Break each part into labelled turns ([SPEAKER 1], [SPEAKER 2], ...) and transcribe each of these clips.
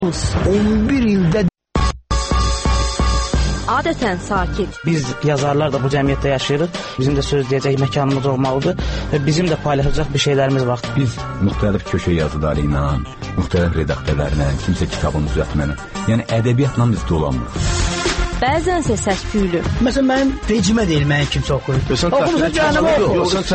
[SPEAKER 1] 11 ildə
[SPEAKER 2] adətən sakit.
[SPEAKER 3] Biz yazarlar da bu cəmiyyətdə yaşayırıq. Bizim də söz deyəcək məkanımız olmalıdır və bizim də paylaşacaq bir şeylərimiz var.
[SPEAKER 4] Biz müxtəlif köşə yazıları ilə, müxtəlif redaktörlərlə, kimsə kitabını düzəltməni, yəni ədəbiyyatla biz dolanmırıq.
[SPEAKER 2] Bəzənsə səs-küylü.
[SPEAKER 1] Məsələn, mənim vecimə deyil, mənim kimsə oxuyur. Oxumusun canım oxuyur.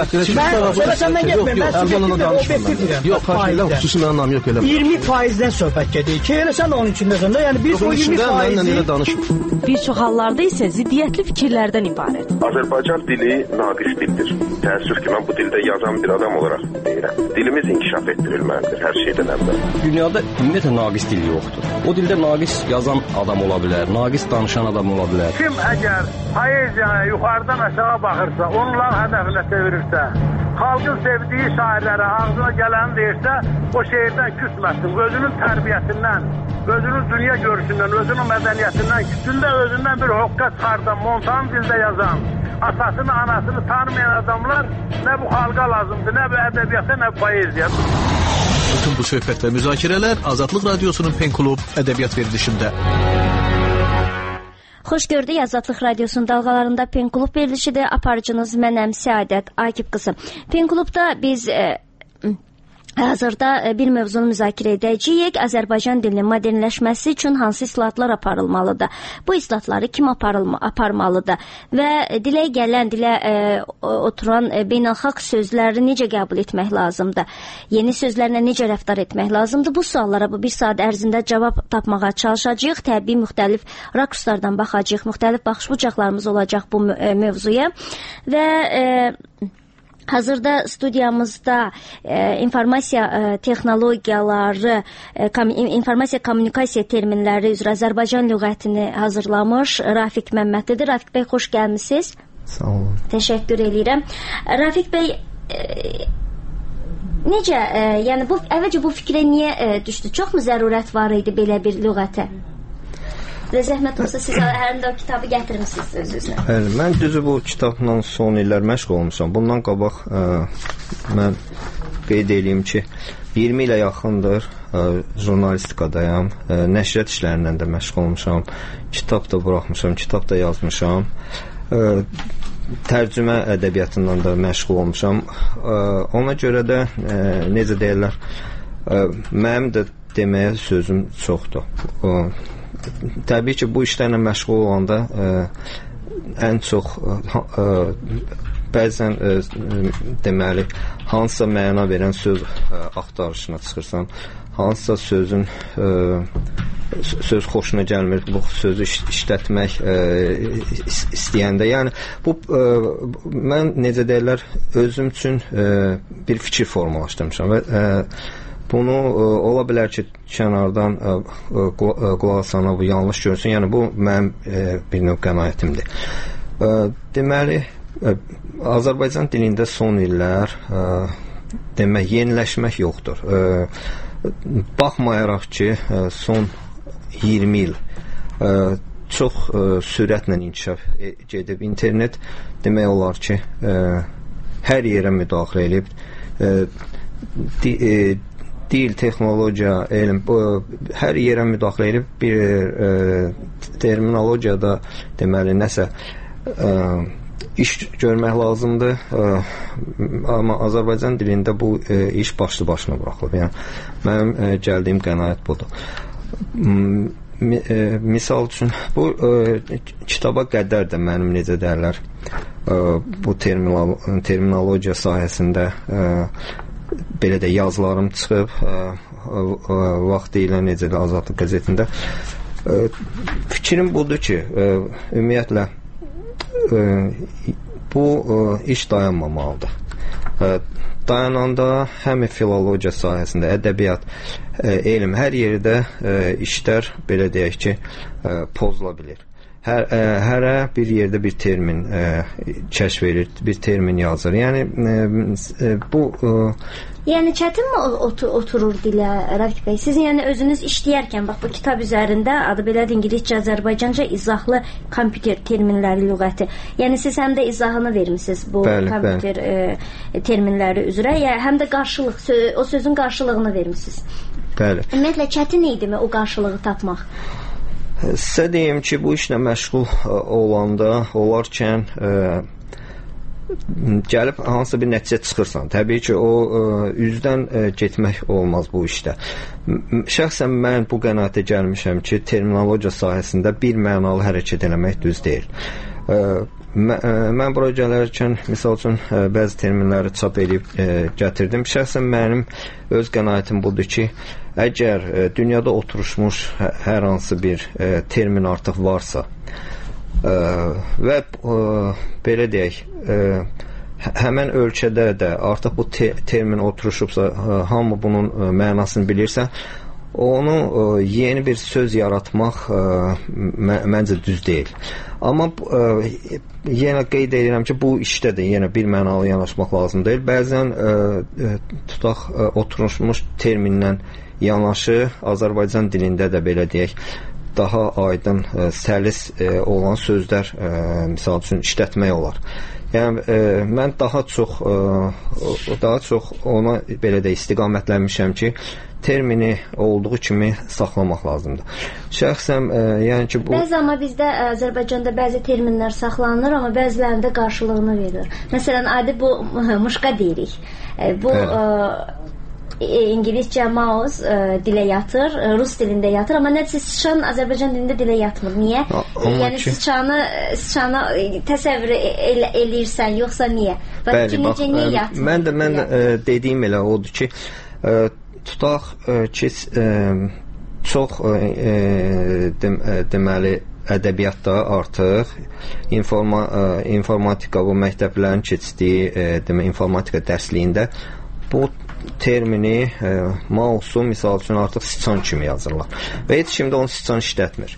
[SPEAKER 5] Yox, xaşiylə xüsusi mənim nam yox elə.
[SPEAKER 1] 20%-dən söhbət gedir ki, elə sən onun içindəsən də, yəni biz o 20%-i...
[SPEAKER 2] Bir çox hallarda isə ziddiyyətli fikirlərdən ibarət.
[SPEAKER 6] Azərbaycan dili naqis dildir. Təəssüf ki, mən bu dildə yazan bir adam olaraq deyirəm. Dilimiz inkişaf etdirilməlidir hər şeydən əvvəl.
[SPEAKER 7] Dünyada ümumiyyətlə naqis dil yoxdur. O dildə naqis yazan adam ola bilər, naqis danışan adam ola bilər.
[SPEAKER 8] Kim əgər poeziyaya yuxarıdan aşağı baxırsa, onlar hədəfinə çevirirsə, xalqın sevdiyi şairlərə ağzına gələni deyirsə, o şeirdən küsməsin, özünün tərbiyəsindən, özünün dünya görüşündən, özünün mədəniyyətindən, küsündə özündən bir hoqqa çıxardan, montan dildə yazan, atasını, anasını tanımayan adamlar nə bu xalqa lazımdır, nə bu ədəbiyyata, nə bu poeziya.
[SPEAKER 5] Bütün bu söhbət və müzakirələr Azadlıq Radiosunun Pen Klub ədəbiyyat verilişində.
[SPEAKER 9] Xoş gördük, Azadlıq Radiosunun dalğalarında Pen Klub verilişidir. Aparıcınız mənəm Səadət Akif qızı. Pen Klubda biz hazırda bir mövzunu müzakirə edəcəyik. Azərbaycan dilinin modernləşməsi üçün hansı islahatlar aparılmalıdır? Bu islahatları kim aparmalıdır? Və dilə gələn, dilə oturan beynəlxalq sözləri necə qəbul etmək lazımdır? Yeni sözlərlə necə rəftar etmək lazımdır? Bu suallara bu bir saat ərzində cavab tapmağa çalışacağıq. Təbii müxtəlif rakurslardan baxacağıq. Müxtəlif baxış bucaqlarımız olacaq bu mövzuya. Və hazırda studiyamızda informasiya texnologiyaları, informasiya kommunikasiya terminləri üzrə Azərbaycan lüğətini hazırlamış Rafiq Məmmədlidir. Rafiq bəy, xoş gəlmisiniz.
[SPEAKER 10] Sağ olun.
[SPEAKER 9] Təşəkkür edirəm. Rafiq bəy, necə, yəni əvvəlcə bu fikrə niyə düşdü? Çoxmu zərurət var idi belə bir lüğətə? Və zəhmət olsa siz həm də o kitabı gətirmişsiniz öz-özünə.
[SPEAKER 10] Bəli, mən düzü bu kitabla son illər məşğul olmuşam. Bundan qabaq mən qeyd edeyim ki, 20 ilə yaxındır jurnalistikadayam, nəşriyyat işlərindən də məşğul olmuşam, kitab da buraxmışam, kitab da yazmışam, tərcümə ədəbiyyatından da məşğul olmuşam. Ona görə də, necə deyirlər, mənim də deməyə sözüm çoxdur. Təbii ki, bu işlərlə məşğul olanda ən çox bəzən deməli, hansısa məna verən söz axtarışına çıxırsan, hansısa sözün söz xoşuna gəlmir, bu sözü işlətmək istəyəndə, yəni bu mən necə deyirlər, özüm üçün bir fikir formalaşdırmışam və bunu ola bilər ki, kənardan qulaq asana bu yanlış görsün. Yəni, bu mənim bir növ qənaətimdir. Deməli, Azərbaycan dilində son illər demək, yeniləşmək yoxdur. Baxmayaraq ki, son 20 il çox sürətlə inkişaf gedib. İnternet demək olar ki, hər yerə müdaxilə edib. Dil, texnologiya, elm, hər yerə müdaxilə edib, bir terminologiyada deməli nəsə iş görmək lazımdır, amma Azərbaycan dilində bu iş başlı başına buraxılıb. Yəni, mənim gəldiyim qənaət budur. Misal üçün, bu kitaba qədər də mənim necə deyirlər, bu terminologiya sahəsində belə də yazılarım çıxıb, vaxtı ilə necə də Azadlıq qəzetində. Fikrim budur ki, ümumiyyətlə bu iş dayanmamalıdır. Dayananda həm filologiya sahəsində, ədəbiyyat, elm, hər yerdə işlər, belə deyək ki, pozula bilir. Hərə bir yerdə bir termin kəşf edir, bir termin yazır. Yəni, bu...
[SPEAKER 9] Yəni, çətinmi oturur dilə, Rafiq bəy? Siz yəni özünüz işləyərkən, bax, bu kitab üzərində adı belədir, İngiliscə, Azərbaycanca izahlı kompüter terminləri lüğəti. Yəni, siz həm də izahını vermişsiniz bu kompüter terminləri üzrə, yəni, həm də qarşılıq, o sözün qarşılığını vermişsiniz.
[SPEAKER 10] Bəli.
[SPEAKER 9] Ümumiyyətlə çətin idimi o qarşılığı tapmaq?
[SPEAKER 10] Sizə deyim ki, bu işlə məşğul olanda, olarkən gəlib hansısa bir nəticə çıxırsan. Təbii ki, o üzdən getmək olmaz bu işdə. Şəxsən mən bu qənaətə gəlmişəm ki, terminologiya sahəsində bir mənalı hərəkət eləmək düz deyil. Mən bura gələrkən, misal üçün, bəzi terminləri çap edib gətirdim. Şəxsən mənim öz qənaətim budur ki, əgər dünyada oturuşmuş hər hansı bir termin artıq varsa və belə deyək, həmən ölkədə də artıq bu termin oturuşubsa, hamı bunun mənasını bilirsə, onu yeni bir söz yaratmaq məncə düz deyil. Amma yenə qeyd edirəm ki, bu işdə də yenə bir mənalı yanaşmaq lazım deyil. Bəzən tutaq oturmuş terminlə yanaşı Azərbaycan dilində də belə deyək, daha aydın, səlis olan sözlər misal üçün işlətmək olar. Yəni mən daha çox ona belə də istiqamətlənmişəm ki, termini olduğu kimi saxlamaq lazımdır. Şəxsən yəni ki bu
[SPEAKER 9] bəzi amma bizdə Azərbaycanda bəzi terminlər saxlanılır, amma bəzilərində qarşılığını verir. Məsələn, adi bu muşqa deyirik. Bu İngiliscə mouse dilə yatır, rus dilində yatır, amma nəticə sıçan Azərbaycan dilində dilə yatmır. Niyə? Yəni sıçanı təsəvvür eləyirsən, yoxsa niyə?
[SPEAKER 10] Bəli, bax, mən də dediyim elə odur ki, tutaq ki, çox deməli ədəbiyyatda artıq informatika bu məktəblərin keçdiyi informatika dərsliyində bu termini mausu misal üçün artıq sıçan kimi yazırlar və heç kim də onu sıçan işlətmir.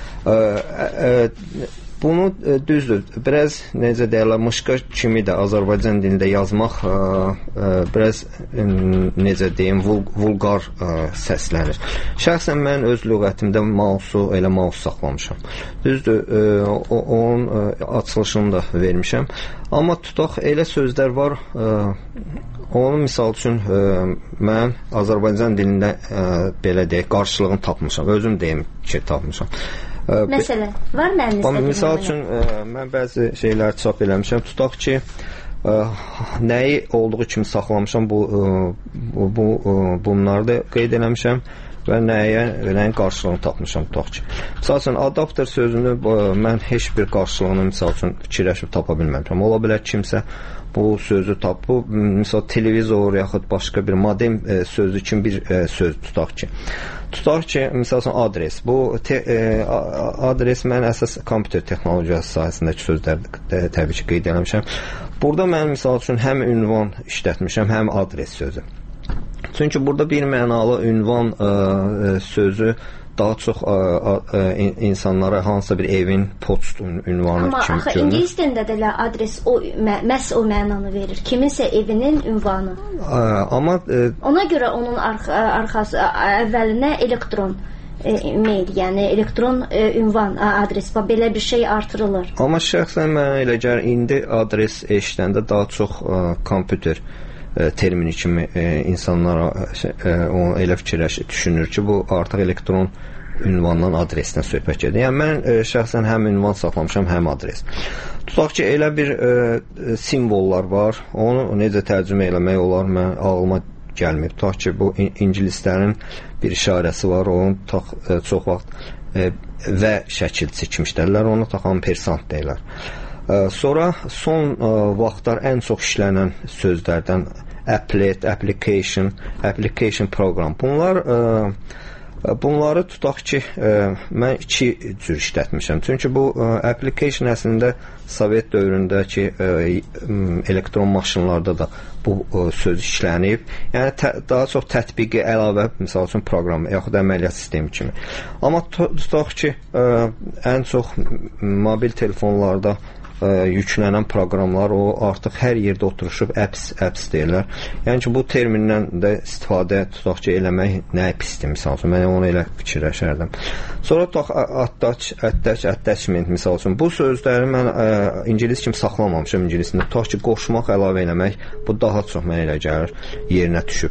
[SPEAKER 10] Bunu düzdür, biraz necə deyirlər, mışqa kimi də Azərbaycan dilində yazmaq biraz necə deyim, vulqar səslənir. Şəxsən mən öz lüğətimdə mausu elə maus saxlamışam. Düzdür, onun açılışını da vermişəm. Amma tutaq elə sözlər var, onun misal üçün mən Azərbaycan dilində belə deyək, qarşılığını tapmışam. Özüm deyim ki, tapmışam.
[SPEAKER 9] Məsələn, var mənim
[SPEAKER 10] misal üçün mən bəzi şeylər çap eləmişəm. Tutaq ki, nəyi olduğu kimi saxlamışam, bunları da qeyd eləmişəm və nəyin qarşılığını tapmışam. Tutaq ki, misal üçün adapter sözünü mən heç bir qarşılığını misal üçün fikirləşib tapa bilməmişəm. Ola bilər kimsə bu sözü tapıb, misal televizor yaxud başqa bir modem sözü kimi bir söz tutaq ki. Tutaq ki, misal üçün adres. Bu adres mən əsas kompüter texnologiyası sahəsindəki sözləri təbii ki, qeyd eləmişəm. Burada mən misal üçün həm ünvan işlətmişəm, həm adres sözü. Çünki burada bir mənalı ünvan sözü daha çox insanlara hansısa bir evin poçt ünvanı kimi görünür.
[SPEAKER 9] Amma axı ingilis dilində də adres məhz o mənanı verir. Kiminsə evinin ünvanı.
[SPEAKER 10] Amma
[SPEAKER 9] ona görə onun arxası əvvəlinə elektron mail, yəni elektron ünvan adres, belə bir şey artırılır.
[SPEAKER 10] Amma şəxsən mənə elə gəlir, indi adres eşidəndə daha çox kompüter termini kimi insanlara onu elə düşünür ki, bu artıq elektron ünvandan adresdən söhbət gedir. Yəni mən şəxsən həm ünvan saxlamışam, həm adres. Tutaq ki, elə bir simvollar var, onu necə tərcümə eləmək olar, mən ağlıma gəlməyib. Tutaq ki, bu ingilislərin bir işarəsi var, onu çox vaxt və şəkilçi kimi işlərlər, onu ampersant deyirlər. Sonra son vaxtlar ən çox işlənən sözlərdən applet, application program. Bunları tutaq ki, mən iki cür işlətmişəm. Çünki bu application əslində Sovet dövründəki elektron maşınlarda da bu söz işlənib. Yəni daha çox tətbiqi əlavə, misal üçün proqram, yaxud əməliyyat sistemi kimi. Amma tutaq ki, ən çox mobil telefonlarda yüklənən proqramlar, o artıq hər yerdə oturuşub apps deyirlər. Yəni ki, bu termindən də istifadə tutaq ki, eləmək nəyə pisdir, misal üçün. Mən onu elə fikirləşərdim. Sonra tutaq attachment, misal üçün. Bu sözləri mən ingilis kimi saxlamamışam ingilisində. Tutaq ki, qoşmaq, əlavə eləmək, bu daha çox mənə elə gəlir, yerinə düşüb.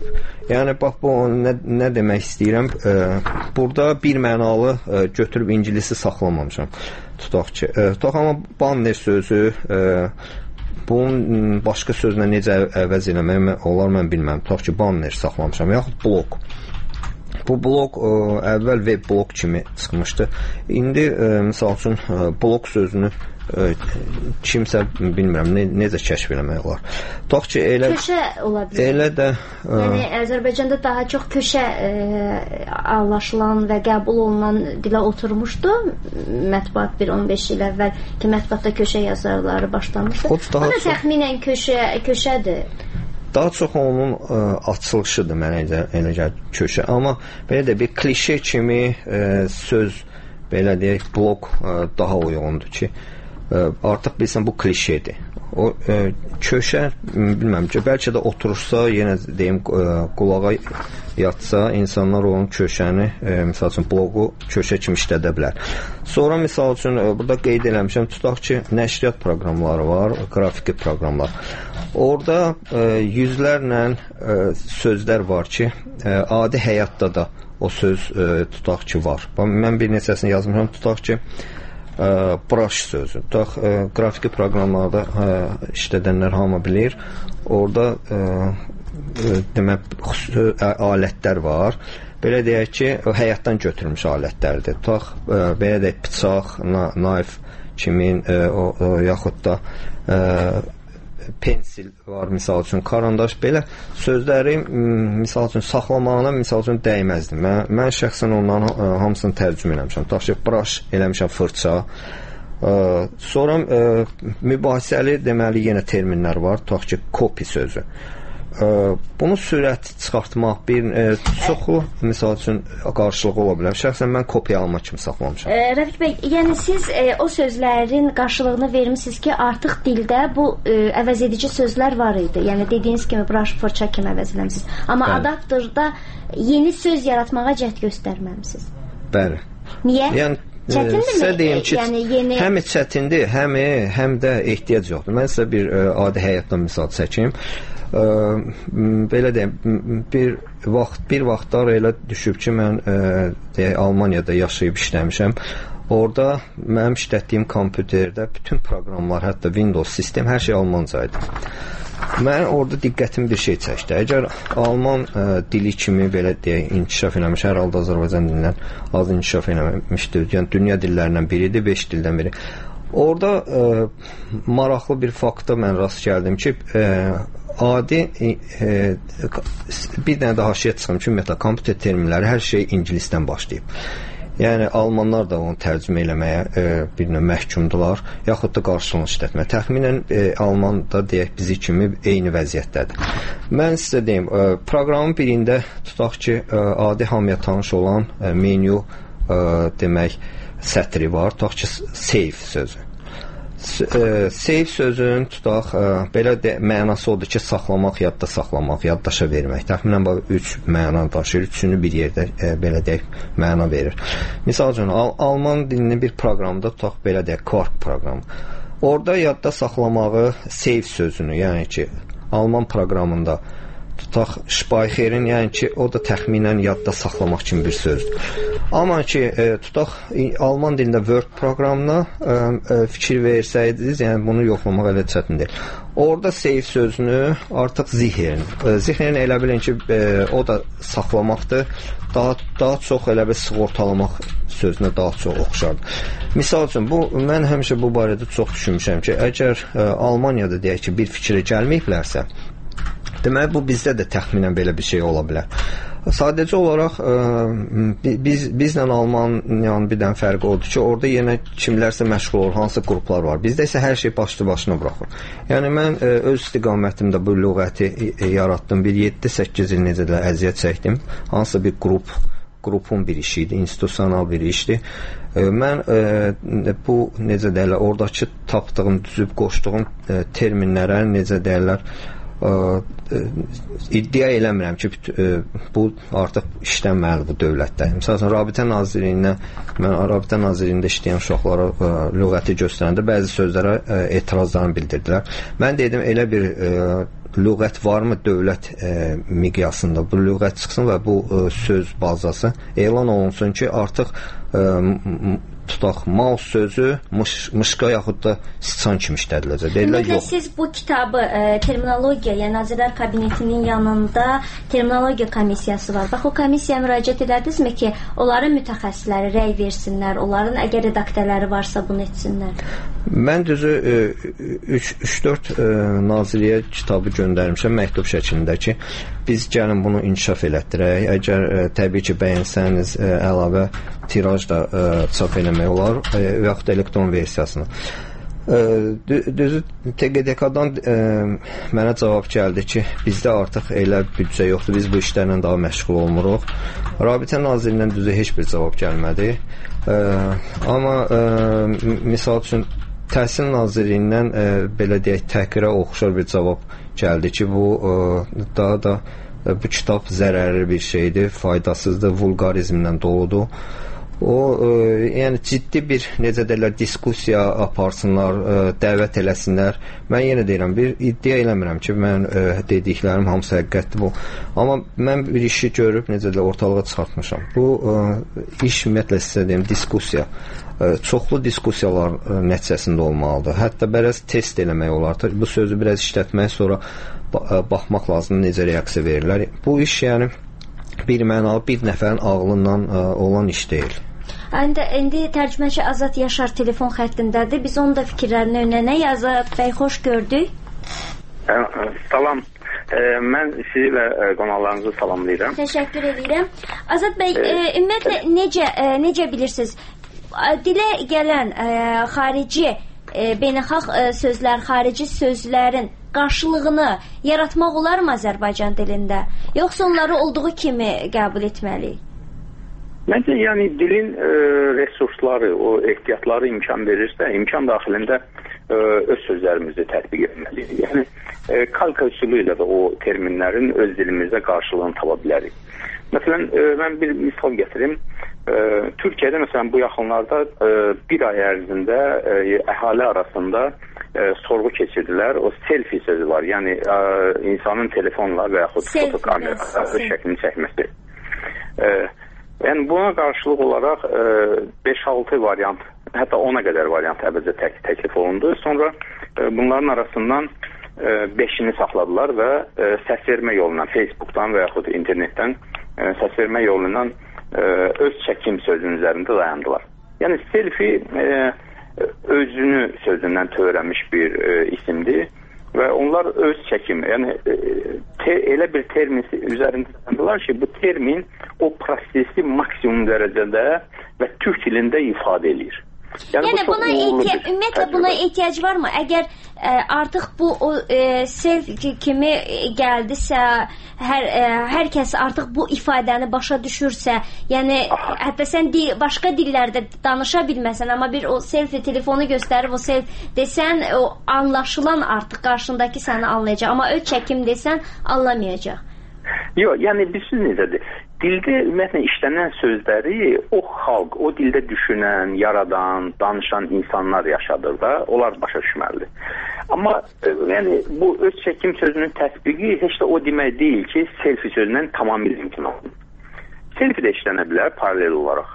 [SPEAKER 10] Yəni bax bu nə demək istəyirəm? Burada bir mənalı götürüb ingilisi saxlamamışam. Tutaq ki, amma banner sözü bunun başqa sözlə necə əvəz eləmək olar mən bilməm. Tutaq ki, banner saxlamışam, yaxud blok. Bu blok əvvəl web blok kimi çıxmışdı. İndi misal üçün blok sözünü kimsə bilmirəm necə kəşf eləmək olar. Tutaq ki,
[SPEAKER 9] köşə ola bilər.
[SPEAKER 10] Elə də
[SPEAKER 9] yəni Azərbaycanda daha çox köşə anlaşılan və qəbul olunan dilə oturmuşdu. Mətbuat bir 15 il əvvəl ki, mətbuatda köşə yazarları başlamışdı. O da təxminən köşədir.
[SPEAKER 10] Daha çox onun açılışıdır mənə elə gəlir köşə. Amma belə də bir klişe kimi söz, belə deyək, blok daha uyğundur ki, artıq bilsən bu klişedir. O köşə, bilməm ki, bəlkə də oturursa, yenə deyim, qulağa yatsa, insanlar onun köşəni, misal üçün, bloqu köşə kimi işlədə bilər. Sonra, misal üçün, burada qeyd eləmişəm, tutaq ki, nəşriyyat proqramları var, qrafiki proqramlar. Orada yüzlərlə sözlər var ki, adi həyatda da o söz tutaq ki, var. Mən bir neçəsini yazmışam, tutaq ki, brush sözü. Tutaq, qrafiki proqramlarda işlədənlər hamı bilir. Orada demək, alətlər var. Belə deyək ki, həyatdan götürülmüş alətlərdir. Tutaq, belə deyək, bıçaq, knife kimi, yaxud da pensil var, misal üçün, karandaş, belə sözləri, misal üçün, saxlamağına, misal üçün, dəyməzdi. Mən şəxsən onların hamısını tərcümə eləmişəm. Tutaq ki, brush eləmişəm, fırça. Sonra mübahisəli, deməli, yenə terminlər var. Tutaq ki, copy sözü. Bunu sürəti çıxartmaq çoxu, misal üçün, qarşılığı ola bilər. Şəxsən mən kopya alma kimi saxlamışam.
[SPEAKER 9] Rəfiq bəy, yəni siz o sözlərin qarşılığını vermişsiniz ki, artıq dildə bu əvəz edici sözlər var idi. Yəni dediyiniz kimi brush, fırça kimi əvəz eləmişsiniz. Amma adapterda yeni söz yaratmağa cəhd göstərməmisiniz.
[SPEAKER 10] Bəli.
[SPEAKER 9] Niyə?
[SPEAKER 10] Yəni
[SPEAKER 9] çətindirmi?
[SPEAKER 10] Deyim ki,
[SPEAKER 9] yəni yeni...
[SPEAKER 10] həm çətindir, həm də ehtiyac yoxdur. Mən sizə bir adi həyatdan misal çəkim. Belə deyim, bir vaxtlar elə düşüb ki, mən Almaniyada yaşayıb işləmişəm. Orada mənim işlətdiyim kompüterdə bütün proqramlar, hətta Windows sistem, hər şey almanca idi. Mən orada diqqətim bir şey çəkdi. Əgər Alman dili kimi belə deyək, inkişaf eləmiş, hər halda Azərbaycan dilindən az inkişaf eləmişdir. Yəni dünya dillərindən biridir, 5 dildən biri. Orada maraqlı bir fakta mən rast gəldim ki, adi bir dənə də haşiyə çıxım ki, ümumiyyətlə kompüter terminləri hər şey ingilisdən başlayıb. Yəni almanlar da onu tərcümə eləməyə bir növ məhkumdular, yaxud da qarşılığını işlətməyə. Təxminən Almanda deyək bizi kimi eyni vəziyyətdədir. Mən sizə deyim, proqramın birində tutaq ki, adi hamıya tanış olan menu demək sətri var, tutaq ki, save sözü. Save sözünün tutaq, belə mənası odur ki, saxlamaq, yadda saxlamaq, yaddaşa vermək. Təxminən 3 məna daşıyır, üçünü bir yerdə belə deyək, məna verir. Misal üçün, Alman dilinin bir proqramda tutaq, belə deyək, Quark proqramı. Orada yadda saxlamağı save sözünü, yəni ki, Alman proqramında tutaq, Speicher'in, yəni ki, o da təxminən yadda saxlamaq kimi bir sözdür. Amma ki, tutaq, Alman dilində Word proqramına fikir versəydiniz, yəni bunu yoxlamaq elə çətindir. Orada save sözünü artıq Zihnern elə bilin ki, o da saxlamaqdır. Daha çox elə bir sığortalamaq sözünə daha çox oxşardır. Misal üçün, mən həmişə bu barədə çox düşünmüşəm ki, əgər Almaniyada deyək ki, bir fikrə gəlməyiblərsə, deməli, bu bizdə də təxminən belə bir şey ola bilər. Sadəcə olaraq bizlə Almaniyanın bir dənə fərqi odur ki, orada yenə kimlərsə məşğul olur, hansı qruplar var. Bizdə isə hər şey başlı-başına buraxır. Yəni, mən öz istiqamətimdə bu lüğəti yaratdım. Bir 7-8 il necə də əziyyət çəkdim. Hansısa bir qrupun bir işi idi, institusional bir işdir. Mən bu, necə deyirlər, oradakı tapdığım, düzüb qoşduğum terminlərə, necə deyirlər, iddia eləmirəm ki, bu artıq işlənməlidir bu dövlətdə. Məsələn, Rabitə Nazirliyində, mən Rabitə Nazirliyində işləyən uşaqlara lüğəti göstərəndə bəzi sözlərə etirazlarını bildirdilər. Mən dedim, elə bir lüğət varmı dövlət miqyasında? Bu lüğət çıxsın və bu söz bazası elan olunsun ki, artıq tutaq, mouse sözü mışqa yaxud da sıçan kimi işlədiləcək.
[SPEAKER 9] Ümumiyyətlə, siz bu kitabı terminologiya, yəni Nazirlər Kabinetinin yanında terminologiya komissiyası var. Bax, o komissiyaya müraciət edədinizmi ki, onların mütəxəssisləri rəy versinlər, onların əgər redaktörləri varsa bunu etsinlər?
[SPEAKER 10] Mən düzü 3-4 nazirliyə kitabı göndərmişəm məktub şəklində ki, biz gəlin bunu inkişaf elətdirək. Əgər təbii ki, bəyənsəniz əlavə tiraj da çap eləmək olar və yaxud elektron versiyasını. Düzü TQDK-dan mənə cavab gəldi ki, bizdə artıq elə büdcə yoxdur, biz bu işlərlə daha məşğul olmuruq. Rabitə Nazirindən düzü heç bir cavab gəlmədi. Amma misal üçün Təhsil Nazirliyindən belə deyək, təhqirə oxşar bir cavab gəldi ki, bu daha da bu kitab zərərli bir şeydir, faydasızdır, vulqarizmlə doludur. O, yəni ciddi bir, necə deyirlər, diskussiya aparsınlar, dəvət eləsinlər. Mən yenə deyirəm, bir iddia eləmirəm ki, mən dediklərim hamısı həqiqətdir bu. Amma mən bir işi görüb, necə deyirlər, ortalığa çıxartmışam. Bu iş ümumiyyətlə sizə deyim, diskussiya. Çoxlu diskussiyalar nəticəsində olmalıdır. Hətta biraz test eləmək olar. Bu sözü biraz işlətmək, sonra baxmaq lazımdır necə reaksiya verirlər. Bu iş yəni bir mənalı bir nəfərin ağlından olan iş deyil.
[SPEAKER 9] İndi tərcüməçi Azad Yaşar telefon xəttindədir. Biz onun da fikirlərini öyrənək. Azad bəy, xoş gördük.
[SPEAKER 11] Salam. Mən sizi və qonaqlarınızı salamlayıram.
[SPEAKER 9] Təşəkkür edirəm. Azad bəy, ümumiyyətlə necə bilirsiniz? Dilə gələn xarici beynəlxalq sözlər, xarici sözlərin qarşılığını yaratmaq olarmı Azərbaycan dilində? Yoxsa onları olduğu kimi qəbul etməliyik?
[SPEAKER 11] Məncə, yəni dilin resursları, o ehtiyatları imkan verirsə, imkan daxilində öz sözlərimizi tətbiq etməliyik. Yəni, kalka üsulu ilə də o terminlərin öz dilimizdə qarşılığını tapa bilərik. Məsələn, mən bir misal gətirim. Türkiyədə məsələn bu yaxınlarda bir ay ərzində əhali arasında sorğu keçirdilər. O selfie sözü var. Yəni insanın telefonla və yaxud fotokamera şəklini çəkməsi. Yəni buna qarşılıq olaraq 5-6 variant, hətta 10-a qədər variant əvvəlcə təklif olundu. Sonra bunların arasından 5-ini saxladılar və səs vermə yolundan, Facebookdan və yaxud internetdən səs vermə yolundan öz çəkim sözünün üzərində dayandılar. Yəni selfie özünü sözündən törənmiş bir isimdir və onlar öz çəkim, yəni elə bir termin üzərində dayandılar ki, bu termin o prosesi maksimum dərəcədə və türk dilində ifadə edir.
[SPEAKER 9] Yəni buna ümumiyyətlə buna ehtiyac varmı? Əgər artıq bu self kimi gəldisə, hər kəs artıq bu ifadəni başa düşürsə, yəni hətta sən başqa dillərdə danışa bilməsən, amma bir o selfie telefonu göstərib o self desən, o anlaşılan artıq qarşındakı səni anlayacaq, amma öz çəkim desən anlamayacaq.
[SPEAKER 11] Yox, yəni bilirsiniz necədir? Dildə ümumiyyətlə işlənən sözləri o xalq, o dildə düşünən, yaradan, danışan insanlar yaşadır da, onlar başa düşməlidir. Amma yəni bu öz çəkim sözünün tətbiqi heç də o demək deyil ki, selfie sözündən tamamilə imkan olunur. Selfie də işlənə bilər paralel olaraq.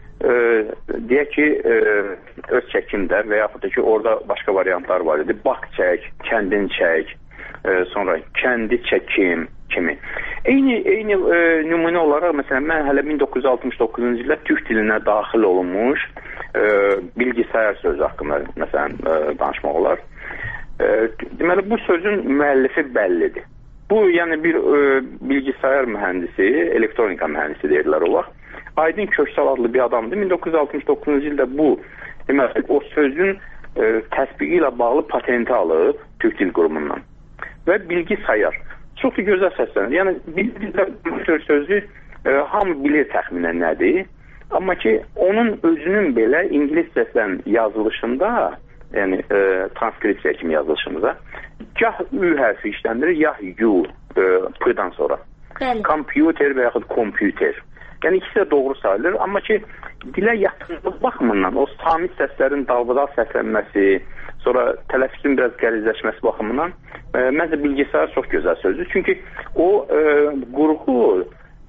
[SPEAKER 11] Deyək ki, öz çəkimdə və yaxud da ki, orada başqa variantlar var idi. Bax çək, kəndin çək, sonra kəndi çəkim kimi. Eyni nümunə olaraq, məsələn, mən hələ 1969-cu ildə türk dilinə daxil olunmuş bilgisayar sözü haqqında məsələn danışmaq olar. Deməli, bu sözün müəllifi bəllidir. Bu, yəni bir bilgisayar mühəndisi, elektronika mühəndisi deyirlər o vaxt. Aydın Köksal adlı bir adamdır. 1969-cu ildə bu, deməli, o sözün təsbiqi ilə bağlı patenti alıb Türk Dil Qurumundan və bilgisayar. Çox da gözəl səslənir. Yəni, bilgisayar sözü hamı bilir təxminən nədir. Amma ki, onun özünün belə ingiliscədən yazılışında, yəni transkripsiya kimi yazılışında, gah ü hərfi işləndirir, gah yu, p-dan sonra. Kompüter və yaxud kompüter. Yəni, ikisi də doğru sayılır. Amma ki, dilə yaxınlıq baxımından o samit səslərin dalbadal səslənməsi, sonra tələffüzün biraz qəlizləşməsi baxımından məncə bilgisayar çox gözəl sözdür. Çünki o qurğu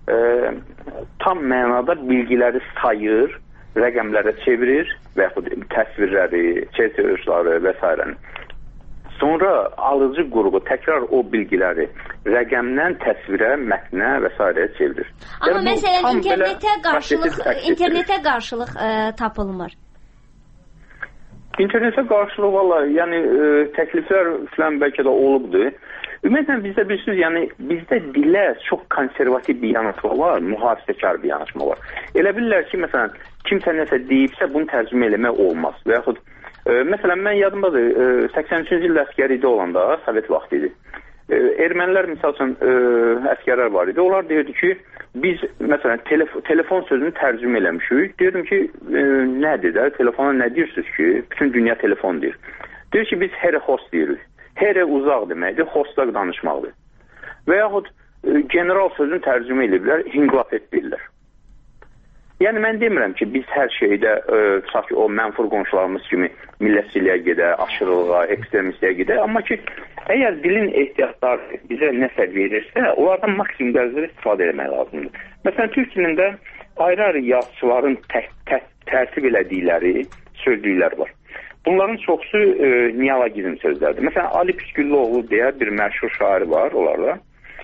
[SPEAKER 11] tam mənada bilgiləri sayır, rəqəmlərə çevirir və yaxud təsvirləri, çertyoşları və s. Sonra alıcı qurğu təkrar o bilgiləri rəqəmdən təsvirə, mətnə və s. çevirir.
[SPEAKER 9] Amma məsələn internetə qarşılıq tapılmır.
[SPEAKER 11] İnternetə qarşılıq valla, yəni təkliflər filan bəlkə də olubdur. Ümumiyyətlə bizdə bilirsiniz, yəni bizdə dilə çox konservativ bir yanaşma var, mühafizəkar bir yanaşma var. Elə bilirlər ki, məsələn, kimsə nəsə deyibsə bunu tərcümə eləmək olmaz. Və yaxud məsələn, mən yadımdadır, 83-cü ildə əsgəri olanda, Sovet vaxtı idi. Ermənilər, misal üçün, əsgərlər var idi. Onlar deyirdi ki, biz, məsələn, telefon sözünü tərcümə eləmişik. Deyirdim ki, nədir də? Telefona nə deyirsiniz ki? Bütün dünya telefon deyir. Deyir ki, biz here host deyirik. Here uzaq deməkdir, hostla danışmaqdır. Və yaxud general sözünü tərcümə ediblər, hinqlap etdirlər. Yəni, mən demirəm ki, biz hər şeydə, sanki o mənfur qonşularımız kimi millətçiliyə gedə, aşırılığa, ekstremistliyə gedə. Amma ki, əgər dilin ehtiyatları bizə nəsə verirsə, onlardan maksimum dərəcədə istifadə etmək lazımdır. Məsələn, türk dilində ayrı-ayrı yazıçıların tərtib elədikləri sözlüklər var. Bunların çoxusu neologizm sözlərdir. Məsələn, Ali Püskülloğlu deyə bir məşhur şair var onlarda,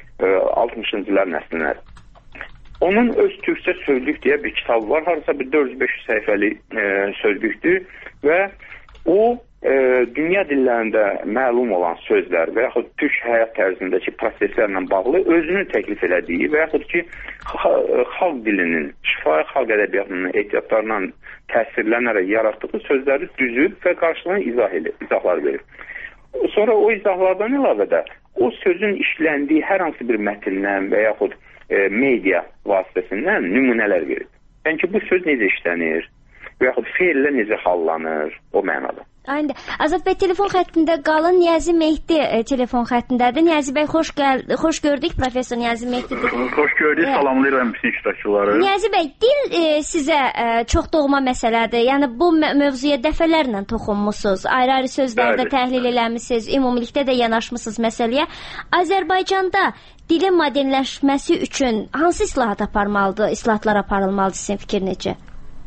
[SPEAKER 11] 60-cı illər nəslinlər. Onun öz türkçə sözlük deyə bir kitabı var. Harasa bir 400-500 səhifəli sözlükdür və o dünya dillərində məlum olan sözlər və yaxud türk həyat tərzindəki proseslərlə bağlı özünü təklif elədiyi və yaxud ki, xalq dilinin, şifahi xalq ədəbiyyatının ehtiyatlarından təsirlənərək yaratdığı sözləri düzüb və qarşılığına izahlar verir. Sonra o izahlardan əlavə də o sözün işləndiyi hər hansı bir mətndən və yaxud media vasitəsindən nümunələr verir. Yəni ki, bu söz necə işlənir və yaxud feillə necə hallanır o mənada.
[SPEAKER 9] Aynen. Azad bəy telefon xəttində qalın. Niyazi Mehdi telefon xəttindədir. Niyazi bəy xoş gördük. Professor Niyazi Mehdidir.
[SPEAKER 12] Xoş gördük. Salamlayıram bütün iştirakçıları.
[SPEAKER 9] Niyazi bəy, dil sizə çox doğma məsələdir. Yəni bu mövzuya dəfələrlə toxunmusunuz. Ayrı-ayrı sözlərdə təhlil eləmisiniz. Ümumilikdə də yanaşmısınız məsələyə. Azərbaycanda dilin modernləşməsi üçün hansı islahatlar aparılmalıdır sizin fikir necə?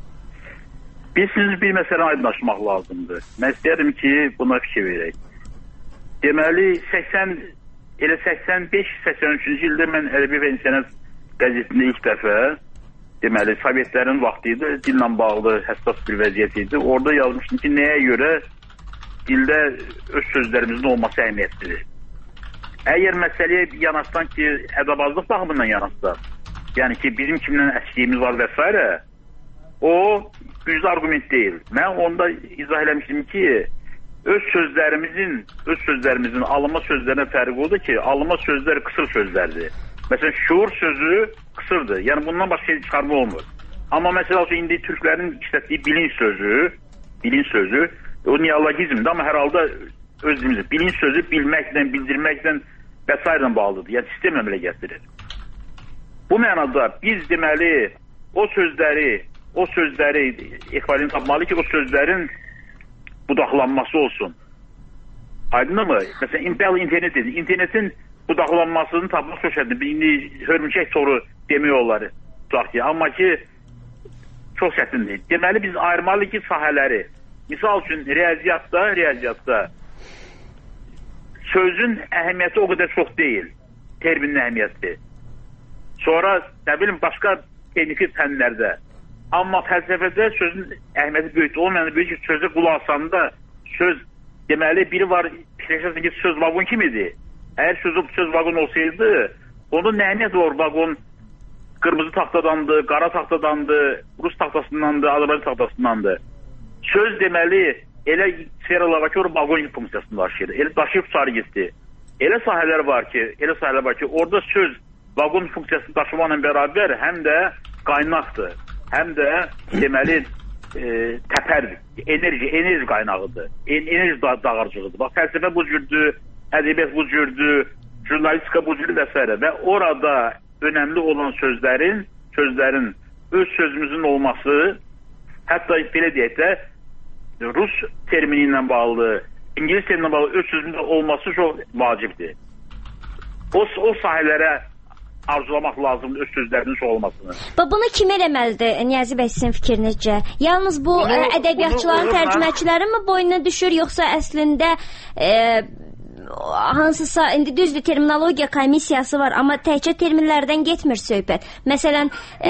[SPEAKER 12] Bilirsiniz, bir məsələ aydınlaşmaq lazımdır. Mən istəyərdim ki, buna fikir verək. Deməli, 85-83-cü ildə mən Ədəbi və İncəsənət qəzetində ilk dəfə, deməli, Sovetlərin vaxtı idi, dillə bağlı həssas bir vəziyyət idi. Orada yazmışdım ki, nəyə görə dildə öz sözlərimizin olması əhəmiyyətlidir. Əgər məsələyə yanaşsan ki, ədəbazlıq baxımından yanaşsan, yəni ki, bizim kimdən əskiyimiz var və s. O güclü argument deyil. Mən onda izah eləmişdim ki, öz sözlərimizin alınma sözlərinə fərqi odur ki, alınma sözlər qısır sözlərdir. Məsələn, şuur sözü qısırdır. Yəni bundan başqa şey çıxarma olmur. Amma məsələn, indi türklərin işlətdiyi bilinç sözü o neologizmdir, amma hər halda öz dilimizdir. Bilinç sözü bilməklə, bildirməklə və s. bağlıdır. Yəni sistemlə belə gətirir. Bu mənada biz deməli o sözləri ekvalini tapmalı ki, o sözlərin budaqlanması olsun. Aydın mı? Məsələn, internet dedi. İnternetin budaqlanmasını tapmaq çox çətindir. İndi hörmüçək soru demək olar. Amma ki, çox çətindir. Deməli, biz ayırmalıyıq ki, sahələri. Misal üçün, riyaziyyatda sözün əhəmiyyəti o qədər çox deyil. Terminin əhəmiyyəti. Sonra, nə bilim, başqa texniki fənlərdə. Amma fəlsəfədə sözün əhəmiyyəti böyükdür. Olmayan böyük ki, sözə qulaq asanda söz, deməli, biri var, fikirləşəsən ki, söz vagon kimidir. Əgər söz vagon olsaydı, onun nə əhəmiyyəti var? Vagon qırmızı taxtadandır, qara taxtadandır, Rus taxtasındandır, Azərbaycan taxtasındandır. Söz deməli, elə sferalar var ki, orada vagon funksiyasını daşıyır. Elə daşıyıb sarı getdi. Elə sahələr var ki, orada söz vagon funksiyasını daşımaqla bərabər həm də qaynaqdır. Həm də deməli təpərdir, enerji qaynağıdır, enerji dağarcığıdır. Bax, fəlsəfə bu cürdür, ədəbiyyat bu cürdür, jurnalistika bu cürdür və s. Və orada önəmli olan sözlərin öz sözümüzün olması, hətta belə deyək də, Rus termini ilə bağlı İngilis dilindən bağlı öz sözünün olması çox vacibdir. O sahələrə arzulamaq lazımdır öz sözlərinin çox olmasını.
[SPEAKER 9] Bunu kim eləməlidir, Niyazi bəy, sizin fikrinizcə? Yalnız bu ədəbiyyatçıların, tərcümətçilərin mi boynuna düşür, yoxsa əslində hansısa, indi düzdür, terminologiya komissiyası var, amma təkcə terminlərdən getmir söhbət. Məsələn...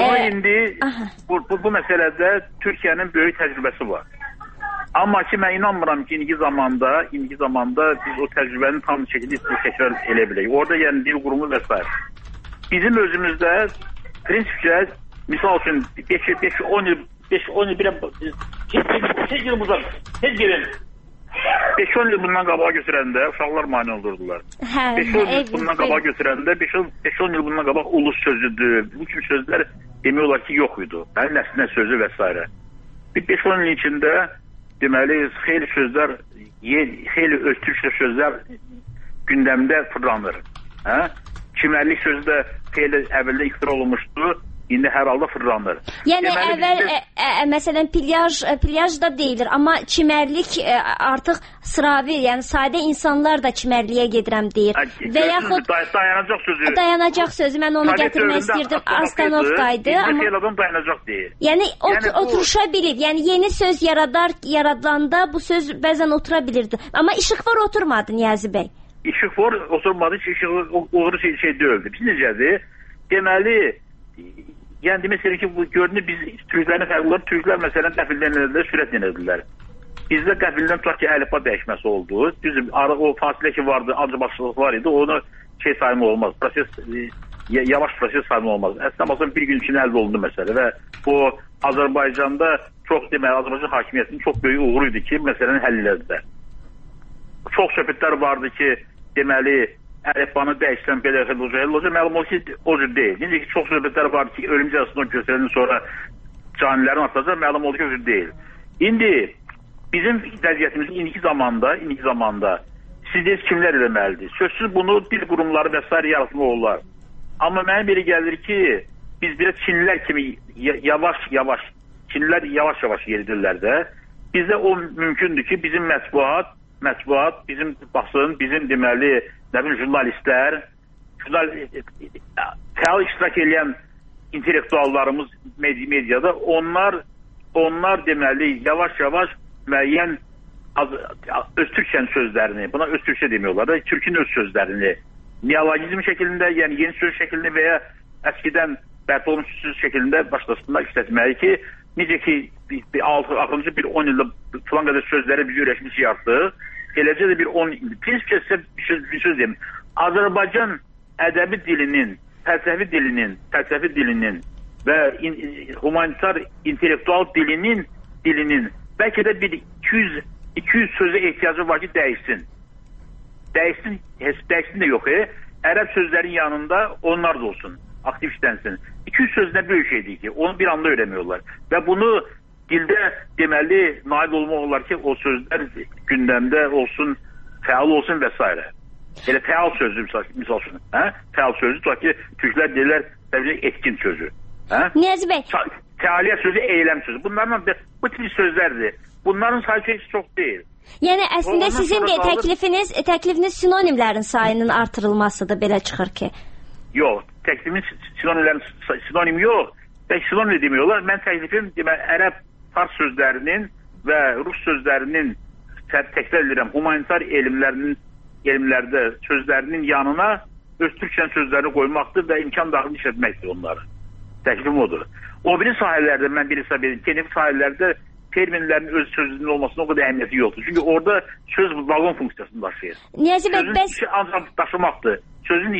[SPEAKER 12] Bu məsələdə Türkiyənin böyük təcrübəsi var. Amma ki, mən inanmıram ki, indiki zamanda biz o təcrübənin tam şəkildə təkrar elə bilək. Orada yəni dil qurumu və s. Bizim özümüzdə prinsipcə, misal üçün 5-10 il, bundan qabağa götürəndə uşaqlar mane olurdular. 5-10 il bundan qabağa götürəndə, 5-10 il bundan qabaq ulus sözüdür. Bu kimi sözlər demək olar ki, yox idi. Nəslinə sözü və s. Bir 5-10 il içində deməli, xeyli sözlər, xeyli öz türkçə sözlər gündəmdə fırlanır. Çimərlik sözü də xeyli əvvəldə ixtira olunmuşdu, indi hər halda fırlanır.
[SPEAKER 9] Yəni əvvəl, məsələn, pilyaj da deyilir, amma çimərlik artıq sıravi, yəni sadə insanlar da çimərliyə gedirəm deyir. Və yaxud dayanacaq sözü, mən onu gətirmək istəyirdim, astanovkaydı.
[SPEAKER 12] İndi adam dayanacaq deyir.
[SPEAKER 9] Yəni oturuşa bilir, yəni yeni söz yaradılanda bu söz bəzən otura bilirdi. Amma işıq var oturmadı, Niyazi bəy.
[SPEAKER 12] İşıq var oturmadı ki, işıq olur şey deyildi. Biz necədir? Deməli, yəni demək istəyir ki, bu görünür biz türklərin fərqləri, türklər məsələn qəfildən edilər, sürət edilər. Bizdə qəfildən tutaq ki, əlifba dəyişməsi oldu. Düzdür, o fasilə ki vardı, ancaqbaşlıq var idi, onu şey sayımı olmaz, yavaş proses sayımı olmaz. Əslində bir gün üçün əldə olundu məsələ və o Azərbaycanda çox deməli, Azərbaycan hakimiyyətinin çox böyük uğuru idi ki, məsələni həll edilər. Çox söhbətlər vardı ki, deməli, əlifbanı dəyişsən belə olacaq, məlum olsun ki, o cür deyil. Necə ki, çox söhbətlər var ki, ölüm cəzasından göstəriləndən sonra canilərin atılacaq, məlum oldu ki, o cür deyil. İndi bizim vəziyyətimiz indiki zamanda siz kimlər eləməlidir? Sözsüz bunu dil qurumları və s. yaratmaq olar. Amma mənə belə gəlir ki, biz biraz Çinlilər kimi Çinlilər yavaş yeridirlər də. Bizdə o mümkündür ki, bizim mətbuat, bizim basın, bizim deməli, jurnalistlər, fəal iştirak edən intellektuallarımız mediada, onlar deməli, yavaş müəyyən öz türkçənin sözlərini, buna öz türkçə demiyorlar da, türkün öz sözlərini, neologizm şəklində, yəni yeni söz şəklində və ya əskidən bərpa olmuş söz şəklində başlasınlar işlətməli ki, necə ki, axırıncı bir 10 ildə falan qədər sözləri biz öyrəşmiş yaratdıq, eləcə də bir 10 il. Prinsipcə sizə bir söz deyim. Azərbaycan ədəbi dilinin, fəlsəfi dilinin və humanitar, intellektual dilinin bəlkə də bir 200 sözə ehtiyacı var ki, dəyişsin. Dəyişsin də yox. Ərəb sözlərin yanında onlar da olsun, aktiv işlənsin. 200 sözlə böyük şeydir ki, onu bir anda öyrəmiyorlar. Və bunu dildə deməli nail olmaq olar ki, o sözlər gündəmdə olsun, fəal olsun və s. Elə fəal sözü misal üçün. Fəal sözü tutaq ki, türklər deyirlər etkin sözü.
[SPEAKER 9] Niyazi bəy.
[SPEAKER 12] Fəaliyyət sözü, eyləm sözü. Bunlardan bu tip sözlərdir. Bunların sayısı çox deyil.
[SPEAKER 9] Yəni əslində sizin də təklifiniz sinonimlərin sayının artırılmasıdır, belə çıxır ki.
[SPEAKER 12] Yox, təklifimiz sinonim yox. Sinonim demiyorlar. Mən təklifim ərəb fars sözlərinin və rus sözlərinin təkrar edirəm, humanitar elmlərdə sözlərinin yanına öz türkçənin sözlərini qoymaqdır və imkan daxilini işlətməkdir onları. Təklifim odur. O biri sahələrdə mən bir hesab edin, kendi sahələrdə terminlərin öz sözünün olmasına o qədər əhəmiyyəti yoxdur. Çünki orada söz vagon funksiyasını daşıyır.
[SPEAKER 9] Sözün
[SPEAKER 12] içi ancaq daşımaqdır. Sözün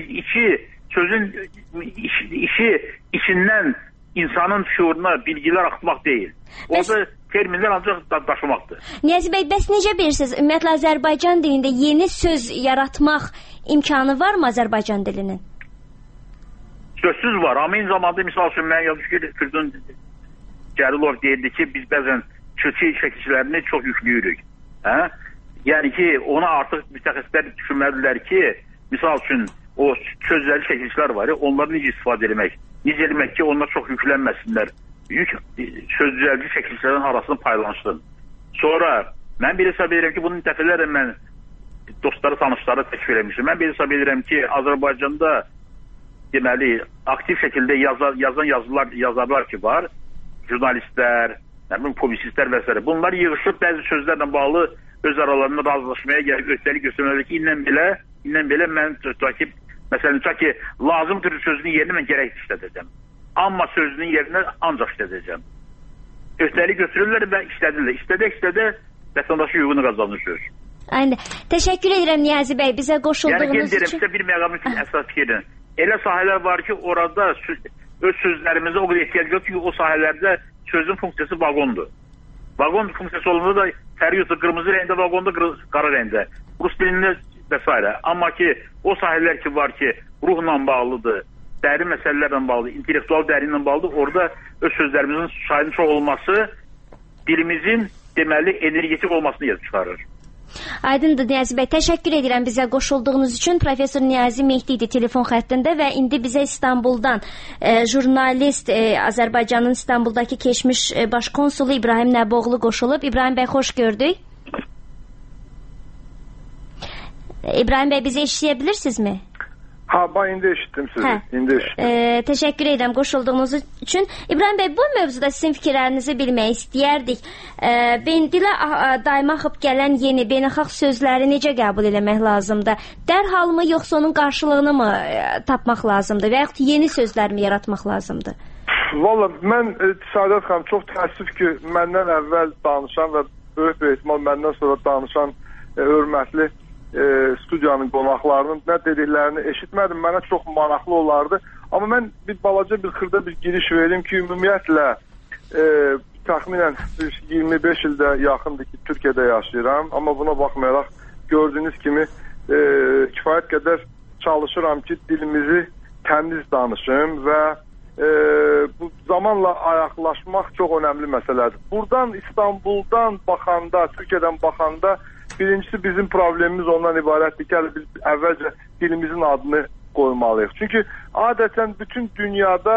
[SPEAKER 12] içindən insanın şuuruna bilgilər axtmaq deyil. Orada terminlər ancaq daşımaqdır.
[SPEAKER 9] Niyazi bəy, bəs necə bilirsiniz, ümumiyyətlə Azərbaycan dilində yeni söz yaratmaq imkanı varmı Azərbaycan dilinin?
[SPEAKER 12] Sözsüz var. Amma eyni zamanda misal üçün mən yazmış ki, Firdun Cəlilov deyildi ki, biz bəzən külçə şəkilçilərini çox yüklüyürük. Yəni ki, ona artıq mütəxəssislər düşünməlidirlər ki, misal üçün o sözləri şəkilçilər var ya, onları necə istifadə etmək? Necə eləmək ki, onlar çox yüklənməsinlər. Söz düzəldici şəkilçilərin arasını paylaşsın. Sonra Mən belə hesab edirəm ki, bunun dəfələrlə mən dostları, tanışları təklif eləmişəm. Mən belə hesab edirəm ki, Azərbaycanda deməli, aktiv şəkildə yazarlar ki var, jurnalistlər, publisistlər və s. Bunlar yığışıb bəzi sözlərlə bağlı öz aralarında razılaşmaya gəlib, öhdəlik göstərməli ki, indən belə mən məsələn, ki, lazımdır sözünün yerini mən gərək işlədəcəm. Amma sözünün yerinə ancaq işlədəcəm. Öhdəlik götürürlər və işlədirlər. İstədə vətəndaşı hüququnu qazanır söz.
[SPEAKER 9] Aynen. Təşəkkür edirəm Niyazi bəy, bizə qoşulduğunuz üçün.
[SPEAKER 12] Yəni, deyirəm, bir məqamın üçün əsas fikrin. Elə sahələr var ki, orada öz sözlərimizə o qədər ehtiyac yoxdur ki, o sahələrdə sözün funksiyası vaqondur. Vaqon funksiyası olunca da fərqi qırmızı rəngdə, vaqonda qara rəngdə. Rus dilində və s. Amma ki, o sahələr ki var ki, ruhla bağlıdır, dərin məsələlərlə bağlıdır, intellektual dərinlə bağlıdır, orada öz sözlərimizin sayının çox olması dilimizin deməli energetik olmasını yazıb çıxarır.
[SPEAKER 9] Aydındır Niyazi bəy, təşəkkür edirəm bizə qoşulduğunuz üçün. Professor Niyazi Mehdi idi telefon xəttində və indi bizə İstanbuldan jurnalist, Azərbaycanın İstanbuldakı keçmiş baş konsulu İbrahim Nəboğlu qoşulub. İbrahim bəy, xoş gördük. İbrahim bəy, bizi eşiyə bilirsinizmi?
[SPEAKER 13] Ha, ben indi eşittim sizi. İndi eşittim.
[SPEAKER 9] Teşekkür ederim qoşulduğunuz için. İbrahim Bey, bu mövzuda sizin fikirlərinizi bilmək istəyərdik. Dilə daima axıb gələn yeni beynəlxalq sözləri necə qəbul eləmək lazımdır? Dərhal mı, yoxsa onun qarşılığını mı tapmaq lazımdır və yaxud yeni sözlər mi yaratmaq lazımdır?
[SPEAKER 13] Valla, mən Saadet xanım, çox təəssüf ki, məndən əvvəl danışan və böyük bir ehtimal məndən sonra danışan hörmətli studiyanın qonaqlarının nə dediklərini eşitmədim. Mənə çox maraqlı olardı. Amma mən balaca bir xırda bir giriş verim ki, ümumiyyətlə təxminən 25 ildə yaxındır ki, Türkiyədə yaşayıram. Amma buna baxmayaraq gördüyünüz kimi kifayət qədər çalışıram ki, dilimizi təmiz danışım və bu zamanla ayaqlaşmaq çox önəmli məsələdir. Buradan, İstanbuldan baxanda, Türkiyədən baxanda birincisi bizim problemimiz ondan ibarətdir ki, biz əvvəlcə dilimizin adını qoymalıyıq. Çünki adətən bütün dünyada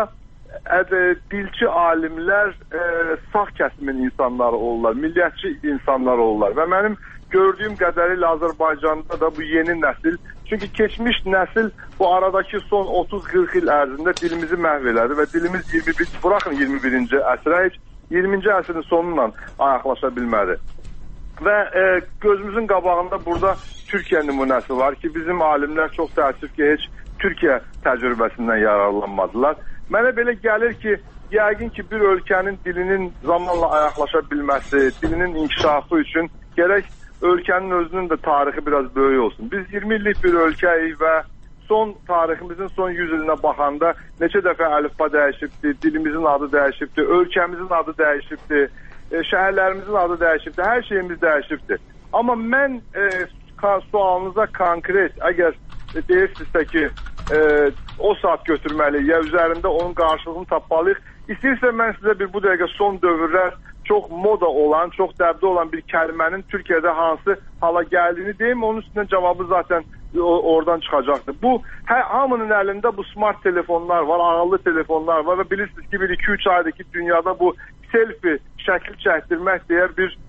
[SPEAKER 13] dilçi alimlər sağ kəsimin insanları olurlar, milliyyətçi insanlar olurlar və mənim gördüyüm qədərilə Azərbaycanda da bu yeni nəsil, çünki keçmiş nəsil bu aradakı son 30-40 il ərzində dilimizi məhv elədi və dilimiz 21-ci əsrə heç 20-ci əsrin sonunla ayaqlaşa bilmədi. Və gözümüzün qabağında burada Türkiyə nümunəsi var ki, bizim alimlər çox təəssüf ki, heç Türkiyə təcrübəsindən yararlanmadılar. Mənə belə gəlir ki, yəqin ki, bir ölkənin dilinin zamanla ayaqlaşa bilməsi, dilinin inkişafı üçün gərək ölkənin özünün də tarixi biraz böyük olsun. Biz 20 illik bir ölkəyik və tariximizin son 100 ilinə baxanda neçə dəfə əlifba dəyişibdir, dilimizin adı dəyişibdir, ölkəmizin adı dəyişibdir, şəhərlərimizin adı dəyişibdir, hər şeyimiz dəyişibdir. Amma mən sualınıza konkret, əgər deyirsinizsə ki, o saat götürməliyik, ya üzərində onun qarşılığını tapmalıyıq, istəyirsə mən sizə bu dəqiqə son dövrlər çox moda olan, çox dəbdə olan bir kəlmənin Türkiyədə hansı hala gəldiyini deyim, onun üstündən cavabı zaten oradan çıxacaqdır. Bu, hamının əlində bu smart telefonlar var, ağıllı telefonlar var və bilirsiniz ki, 1-2-3 aydaki dünyada bu selfie şəkil çəkdirmək deyər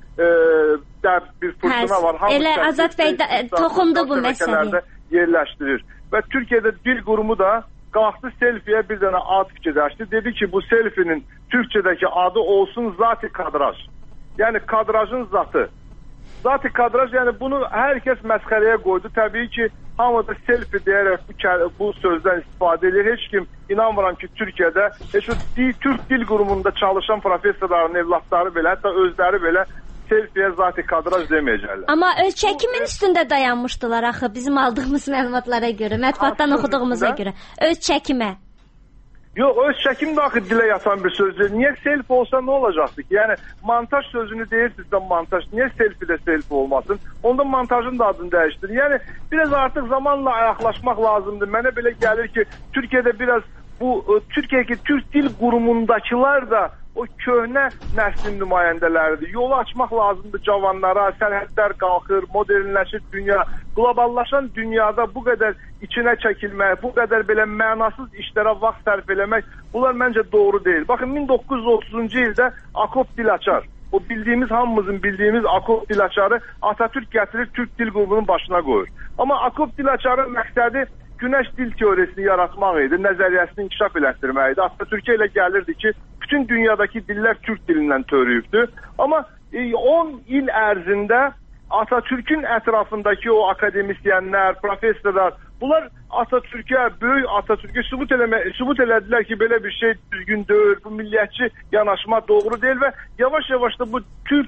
[SPEAKER 13] bir fırsına var.
[SPEAKER 9] Elə Azad bəy toxundu bu məsələyə.
[SPEAKER 13] Yerləşdirir. Və Türkiyədə dil qurumu da qalxdı selfiyə bir dənə ad fikirləşdi. Dedi ki, bu selfinin Türkçədəki adı olsun zati kadraj. Yəni kadrajın zatı. Zati kadraj, yəni bunu hər kəs məsxərəyə qoydu. Təbii ki, hamı da selfie deyərək bu sözdən istifadə edir. Heç kim inanmıram ki, Türkiyədə heç o Türk dil qurumunda çalışan professorların evlatları belə, hətta özləri belə selfiyə zati kadraj deməyəcəklər.
[SPEAKER 9] Amma öz çəkimin üstündə dayanmışdılar axı bizim aldığımız məlumatlara görə, mətbuatdan oxuduğumuza görə. Öz çəkimə.
[SPEAKER 13] Yox, öz çəkim də axı dilə yatan bir sözdür. Niyə selfie olsa nə olacaqdır ki? Yəni, montaj sözünü deyirsinizsə montaj, niyə selfie-də selfie olmasın? Onda montajın da adını dəyişdirir. Yəni, biraz artıq zamanla ayaqlaşmaq lazımdır. Mənə belə gəlir ki, Türkiyədə biraz bu, Türk dil qurumundakılar da o köhnə nəslin nümayəndələridir. Yolu açmaq lazımdır cavanlara, sərhədlər qalxır, modernləşir dünya. Qloballaşan dünyada bu qədər içinə çəkilmək, bu qədər belə mənasız işlərə vaxt sərf eləmək, bunlar məncə doğru deyil. Baxın, 1930-cu ildə Akop Dilaçar o bildiyimiz, hamımızın bildiyimiz Akop Dilaçarı Atatürk gətirir Türk Dil Qrupunun başına qoyur. Amma Akop Dilaçarın məqsədi Günəş dil teorisini yaratmaq idi, nəzəriyyəsini inkişaf elətdirmək idi. Atatürk'e elə gəlirdi ki, bütün dünyadakı diller Türk dilindən törüyübdür. Amma 10 il ərzində Atatürk'ün ətrafındakı o akademisyenler, profesörler, bunlar Atatürk'e, böyük Atatürk'e sübut elədilər ki, belə bir şey düzgün deyil, bu milliyetçi yanaşma doğru değil ve yavaş yavaş da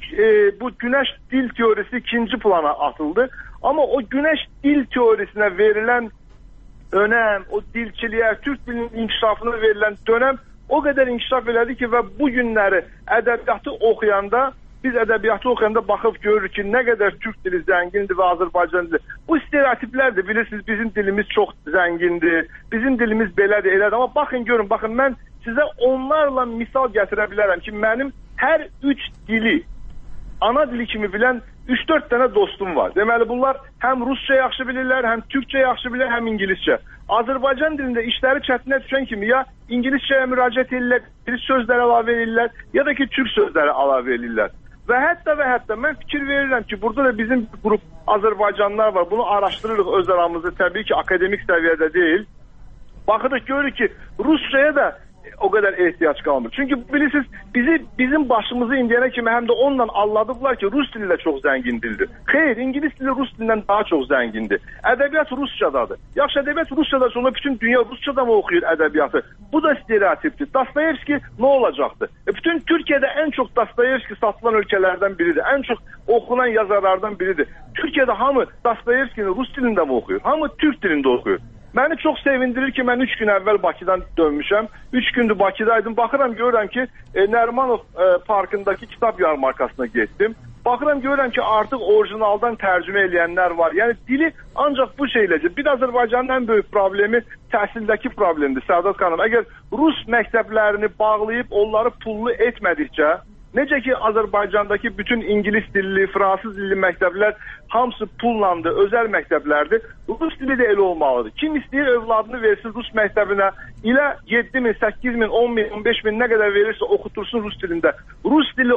[SPEAKER 13] bu Güneş dil teorisi ikinci plana atıldı. Ama o Güneş dil teorisine verilen önem, o dilçiliğe, Türk dilinin inkişafına verilen dönem o kadar inkişaf elədi ki ve bu günləri ədəbiyyatı oxuyanda, biz ədəbiyyatı oxuyanda baxıb görürük ki, nə qədər Türk dili zəngindir və Azərbaycan dili. Bu stereotiplərdir, bilirsiniz, bizim dilimiz çox zəngindir, bizim dilimiz belədir, elədir. Amma baxın, görün, baxın, mən sizə onlarla misal gətirə bilərəm ki, mənim hər 3 dili, ana dili kimi bilən 3-4 dənə dostum var. Deməli, bunlar həm Rusça yaxşı bilirlər, həm Türkçə yaxşı bilirlər, həm İngiliscə. Azərbaycan dilində işləri çətinə düşən kimi ya İngiliscəyə müraciət edirlər, İngilis sözləri əlavə edirlər, ya da ki, Türk sözləri əlavə edirlər. Və hətta mən fikir verirəm ki, burada da bizim bir qrup Azərbaycanlılar var. Bunu araşdırırıq öz aramızda, təbii ki, akademik səviyyədə deyil. Baxırıq, görürük ki, Rusçaya da o kadar ihtiyaç kalmır. Çünkü bilirsiniz bizim başımızı indiyene kimi hem de ondan anladılar ki Rus dili de çok zengin dildir. Hayır, İngiliz dili Rus dilinden daha çok zengindi. Edebiyat Rusçadadır. Yaxşı, edebiyat Rusçada sonra bütün dünya Rusçada mı okuyor edebiyatı? Bu da stereotiptir. Dostoyevski ne olacaktı? Bütün Türkiye'de en çok Dostoyevski satılan ülkelerden biridir. En çok okunan yazarlardan biridir. Türkiye'de hamı Dostoyevski'nin Rus dilinde mi okuyor? Hamı Türk dilinde okuyor. Məni çox sevindirir ki, mən 3 gün əvvəl Bakıdan dönmüşəm. 3 gündür Bakıdaydım. Baxıram, görürəm ki, Nərimanov parkındakı kitab yarmarkasına getdim. Baxıram, görürəm ki, artıq orijinaldan tərcümə eləyənlər var. Yəni dili ancaq bu şeyləcə. Bir Azərbaycanın ən böyük problemi təhsildəki problemdir, Səadat xanım. Əgər Rus məktəblərini bağlayıb onları pullu etmədikcə, necə ki Azərbaycandakı bütün İngilis dilli, Fransız dilli məktəblər hamısı pullandı, özəl məktəblərdir. Rus dili də elə olmalıdır. Kim istəyir övladını versin Rus məktəbinə, ilə 7 min, 8 min, 10 min, 15 min nə qədər verirsə oxutursun Rus dilində. Rus dili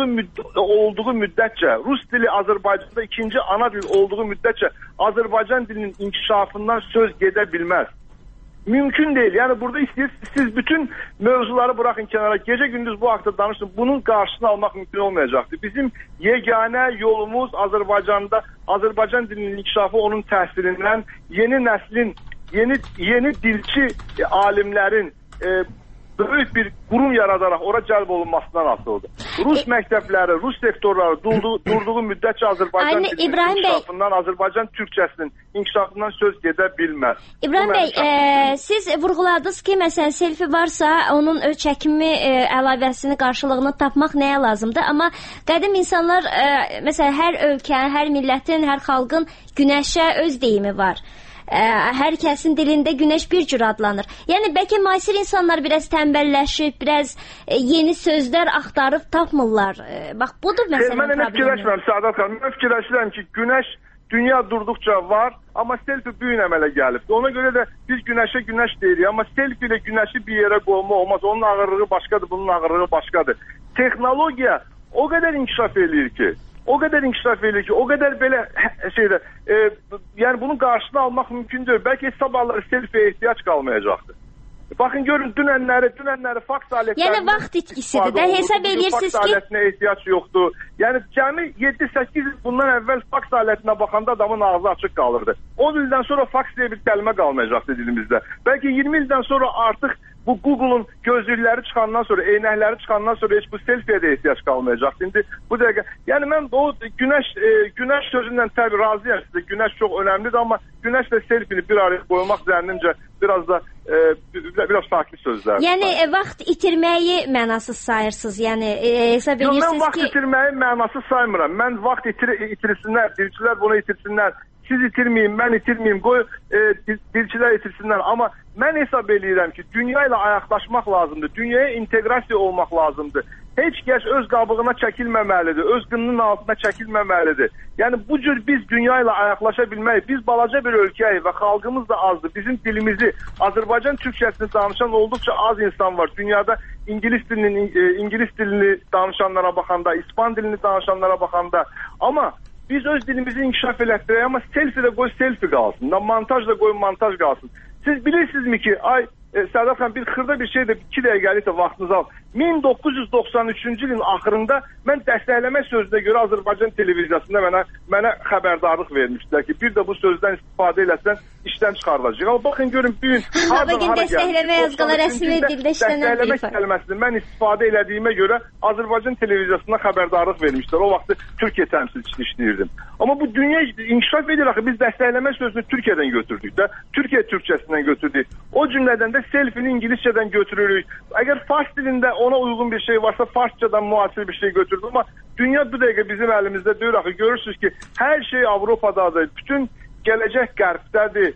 [SPEAKER 13] olduğu müddətcə, Rus dili Azərbaycanda ikinci ana dil olduğu müddətcə Azərbaycan dilinin inkişafından söz gedə bilməz. Mümkün değil. Yani burada siz bütün mevzuları bırakın kenara. Gece gündüz bu haqda danışın. Bunun qarşısını almak mümkün olmayacaktır. Bizim yegane yolumuz Azərbaycanda Azərbaycan dilinin inkişafı onun təsirindən yeni nəslin, yeni dilçi alimlərin böyük bir qurum yaradarak ora cəlb olunmasından asılıdır. Rus məktəbləri, Rus sektorları durduğu müddətcə Azərbaycan dilinin inkişafından, Azərbaycan Türkçəsinin inkişafından söz gedə bilməz.
[SPEAKER 9] İbrahim bəy, siz vurğuladınız ki, məsələn, selfie varsa, onun çəkimi əlavəsini, qarşılığını tapmaq nəyə lazımdır? Amma qədim insanlar, məsələn, hər ölkənin, hər millətin, hər xalqın günəşə öz deyimi var. Hər kəsin dilində günəş bir cür adlanır. Yəni bəlkə müasir insanlar biraz tənbəlləşib, biraz yeni sözlər axtarıb tapmırlar. Bax, budur məsələn problemi.
[SPEAKER 13] Mən fikirləşmirəm, Səadat xanım. Mən fikirləşirəm ki, günəş dünya durduqca var, amma selfie bu gün əmələ gəlib. Ona görə də biz günəşə günəş deyirik, amma selfie ilə günəşi bir yerə qoyma olmaz. Onun ağırlığı başqadır, bunun ağırlığı başqadır. Texnologiya o qədər inkişaf eləyir ki, o kadar inkişaf edilir ki, o kadar böyle şeyde, yani bunun karşısını almak mümkün değil. Belki sabahları selfie'ye ihtiyaç kalmayacaktı. Bakın görün dünenleri faks aletlerine...
[SPEAKER 9] Yani vaxt itkisidir de hesap edirsiniz ki...
[SPEAKER 13] Faks aletine ihtiyaç yoktu. Yani cami 7-8 yıl bundan evvel faks aletine bakanda adamın ağzı açık kalırdı. 10 yıldan sonra faks diye bir kelime kalmayacaktı dilimizde. Belki 20 yıldan sonra artık bu Google'un gözlükleri çıkandan sonra, eynəkləri çıkandan sonra hiç bu selfie'ye de ihtiyaç kalmayacak. Şimdi bu dəqiqə, yani ben o güneş sözünden tabii razıyım size. Güneş çok önemlidir ama güneşle selfie'ni bir araya koymak zannimce biraz da biraz farklı sözler.
[SPEAKER 9] Yani vaxt itirməyi mənasız sayırsınız. Yani hesab edirsiniz ki...
[SPEAKER 13] Ben vaxt itirməyi mənasız saymıram. Ben vaxt itirsinler, dilçilər bunu itirsinler. Siz itirmeyin, ben itirmeyeyim, qoy dilçilər itirsinler. Ama ben hesab edirəm ki, dünya ilə ayaqlaşmaq lazımdır, dünyaya integrasiya olmaq lazımdır. heç kəs öz qabığına çəkilməməlidir, öz qınının altına çəkilməməlidir. Yəni bu cür biz dünya ilə ayaqlaşa bilməyik. Biz balaca bir ölkəyik və xalqımız da azdır. Bizim dilimizi, Azərbaycan türkçəsini danışan olduqca az insan var. Dünyada İngilis dilini danışanlara baxanda, İspan dilini danışanlara baxanda. Amma biz öz dilimizi inkişaf elətdirək, amma selfie də qoy selfie qalsın, montaj da qoy montaj qalsın. Siz bilirsinizmi ki, Sədat xan, bir xırda bir şey də 2 dəqiqəlik də vaxtınızı al. 1993-cü ilin axırında mən dəstəkləmək sözünə görə Azərbaycan televiziyasında mənə xəbərdarlıq vermişdilər ki, bir də bu sözdən istifadə eləsən işdən çıxarılacaq. Amma baxın görün bir gün
[SPEAKER 9] bugün dəstəkləmə yazqalar rəsmi dildə işlənən
[SPEAKER 13] dəstəkləmək kəlməsini mən istifadə elədiyimə görə Azərbaycan televiziyasına xəbərdarlıq vermişdilər. O vaxtı Türkiyə təmsilçisi işləyirdim. Amma bu dünya inkişaf edir axı, biz dəstəkləmə sözünü Türkiyədən götürdük də, Türkiyə türkçəsindən götürdük. O cümlədən də selfini İngiliscədən götürürük. Əgər fars dilində ona uyğun bir şey varsa farscadan müasir bir şey götürdük. Amma dünya bu dəqiqə bizim əlimizdə deyir axı. Görürsünüz ki, hər şey Avropadadır. Bütün gələcək qərbdədir.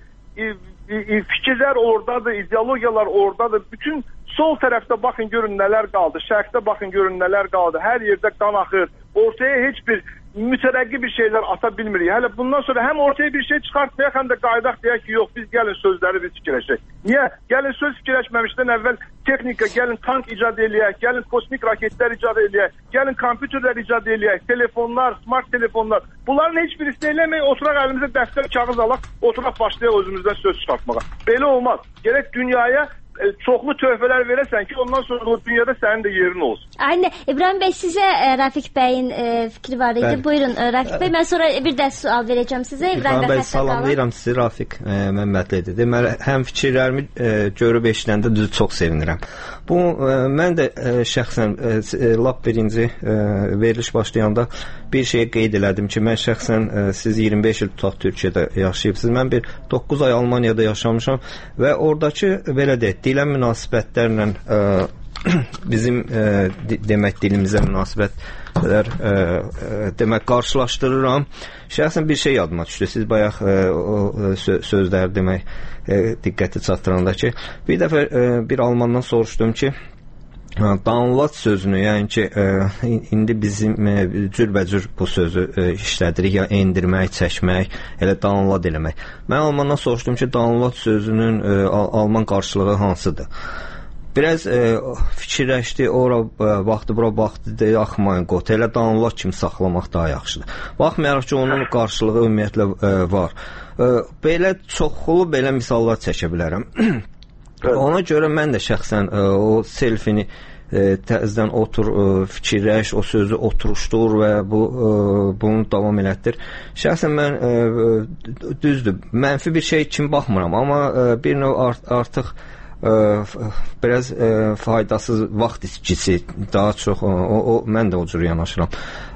[SPEAKER 13] Fikirlər oradadır, ideologiyalar oradadır. Bütün sol tərəfdə baxın görün nələr qaldı. Şərqdə baxın görün nələr qaldı. Hər yerdə qan axır. Ortaya heç bir mütərəqqi bir şeylər ata bilmirik. Hələ bundan sonra həm ortaya bir şey çıxartmayaq, həm də qaydaq deyək ki, yox, biz gəlin sözləri biz fikirləşək. Niyə? Gəlin söz fikirləşməmişdən əvvəl texnika, gəlin tank icad eləyək, gəlin kosmik raketlər icad eləyək, gəlin kompüterlər icad eləyək, telefonlar, smart telefonlar. Bunların heç birisini eləməyək, oturaq əlimizə dəftər, kağız alaq, oturaq başlayaq özümüzdən söz çıxartmağa. Belə olmaz. Gərək dünyaya çoxlu töhfələr verəsən ki, ondan sonra o dünyada sənin də yerin olsun.
[SPEAKER 9] Aynen. İbrahim Bey, sizə Rafiq Bey'in fikri var idi. Buyurun Rafiq Bey, mən sonra bir də sual verəcəm sizə.
[SPEAKER 10] İbrahim Bey, salamlayıram sizi. Rafiq Məmmədlidir. Deməli, həm fikirlərimi görüb eşidəndə düzü çox sevinirəm. Bu, mən də şəxsən lap birinci veriliş başlayanda bir şey qeyd elədim ki, mən şəxsən siz 25 il tutaq Türkiyədə yaşayıbsınız. Mən bir 9 ay Almaniyada yaşamışam və oradakı, belə deyək, dilə münasibətlərlə bizim demək dilimizə münasibətlər demək qarşılaşdırıram. Şəxsən bir şey yadıma düşdü. Siz bayaq sözləri demək diqqəti çatdıranda ki, bir dəfə bir almandan soruşdum ki, download sözünü, yəni ki, indi bizim cürbəcür bu sözü işlədirik, ya endirmək, çəkmək, elə download eləmək. Mən almandan soruşdum ki, download sözünün alman qarşılığı hansıdır? Biraz fikirləşdi, ora baxdı, bura baxdı, deyir, axmayın, qot, elə download kimi saxlamaq daha yaxşıdır. Baxmayaraq ki, onun qarşılığı ümumiyyətlə var. Belə çoxlu belə misallar çəkə bilərəm. Ona görə mən də şəxsən o selfini təzdən otur, fikirləş, o sözü oturuşdur və bunu davam elətdir. Şəxsən mən düzdür, mənfi bir şey kimi baxmıram, amma bir növ artıq biraz faydasız vaxt itkisi daha çox mən də o cür yanaşıram.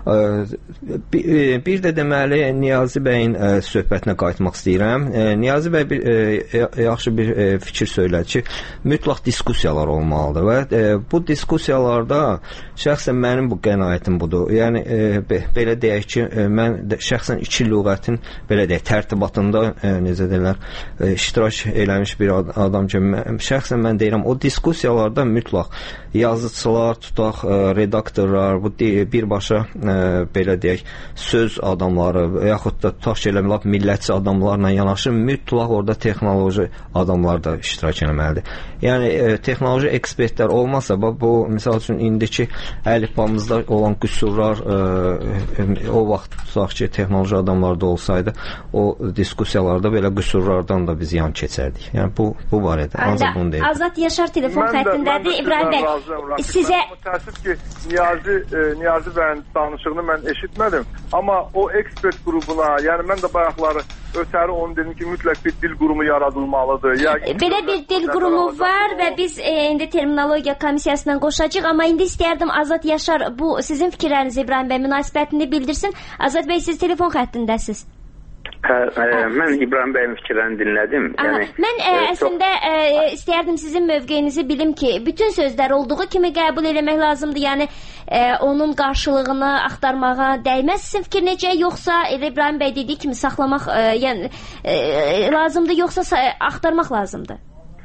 [SPEAKER 10] Bir də deməli Niyazi bəyin söhbətinə qayıtmaq istəyirəm. Niyazi bəy yaxşı bir fikir söylədi ki, mütləq diskussiyalar olmalıdır və bu diskussiyalarda şəxsən mənim bu qənaətim budur. Yəni belə deyək ki, mən şəxsən iki lüğətin belə deyək tərtibatında necə deyirlər iştirak eləmiş bir adam ki, şəxsən mən deyirəm, o diskussiyalarda mütləq yazıçılar, tutaq, redaktorlar, bu birbaşa belə deyək, söz adamları yaxud da tutaq ki, millətçi adamlarla yanaşı mütləq orada texnoloji adamlar da iştirak eləməlidir. Yəni, texnoloji ekspertlər olmasa, bu, misal üçün, indiki əlifbamızda olan qüsurlar o vaxt tutaq ki, texnoloji adamlarda olsaydı, o diskussiyalarda belə qüsurlardan da biz yan keçərdik. Yəni, bu barədə. Ancaq bunu deyim.
[SPEAKER 9] Azad Yaşar telefon xəttindədir. İbrahim bəy, sizə...
[SPEAKER 13] Təəssüf ki, Niyazi bəyin danışığını mən eşitmədim. Amma o ekspert qrupuna, yəni mən də bayaqları ötəri onu dedim ki, mütləq bir dil qurumu yaradılmalıdır.
[SPEAKER 9] Belə bir dil qurumu var və biz indi terminologiya komissiyasından qoşacağıq, amma indi istəyərdim Azad Yaşar bu sizin fikirlərinizi İbrahim bəy münasibətini bildirsin. Azad bəy, siz telefon xəttindəsiz.
[SPEAKER 11] Mən İbrahim bəyin fikirlərini dinlədim.
[SPEAKER 9] Mən əslində istəyərdim sizin mövqeyinizi bilim ki, bütün sözlər olduğu kimi qəbul eləmək lazımdır. Yəni onun qarşılığını axtarmağa dəyməz. Sizin fikir necə? Yoxsa İbrahim bəy dediyi kimi saxlamaq lazımdır, yoxsa axtarmaq lazımdır?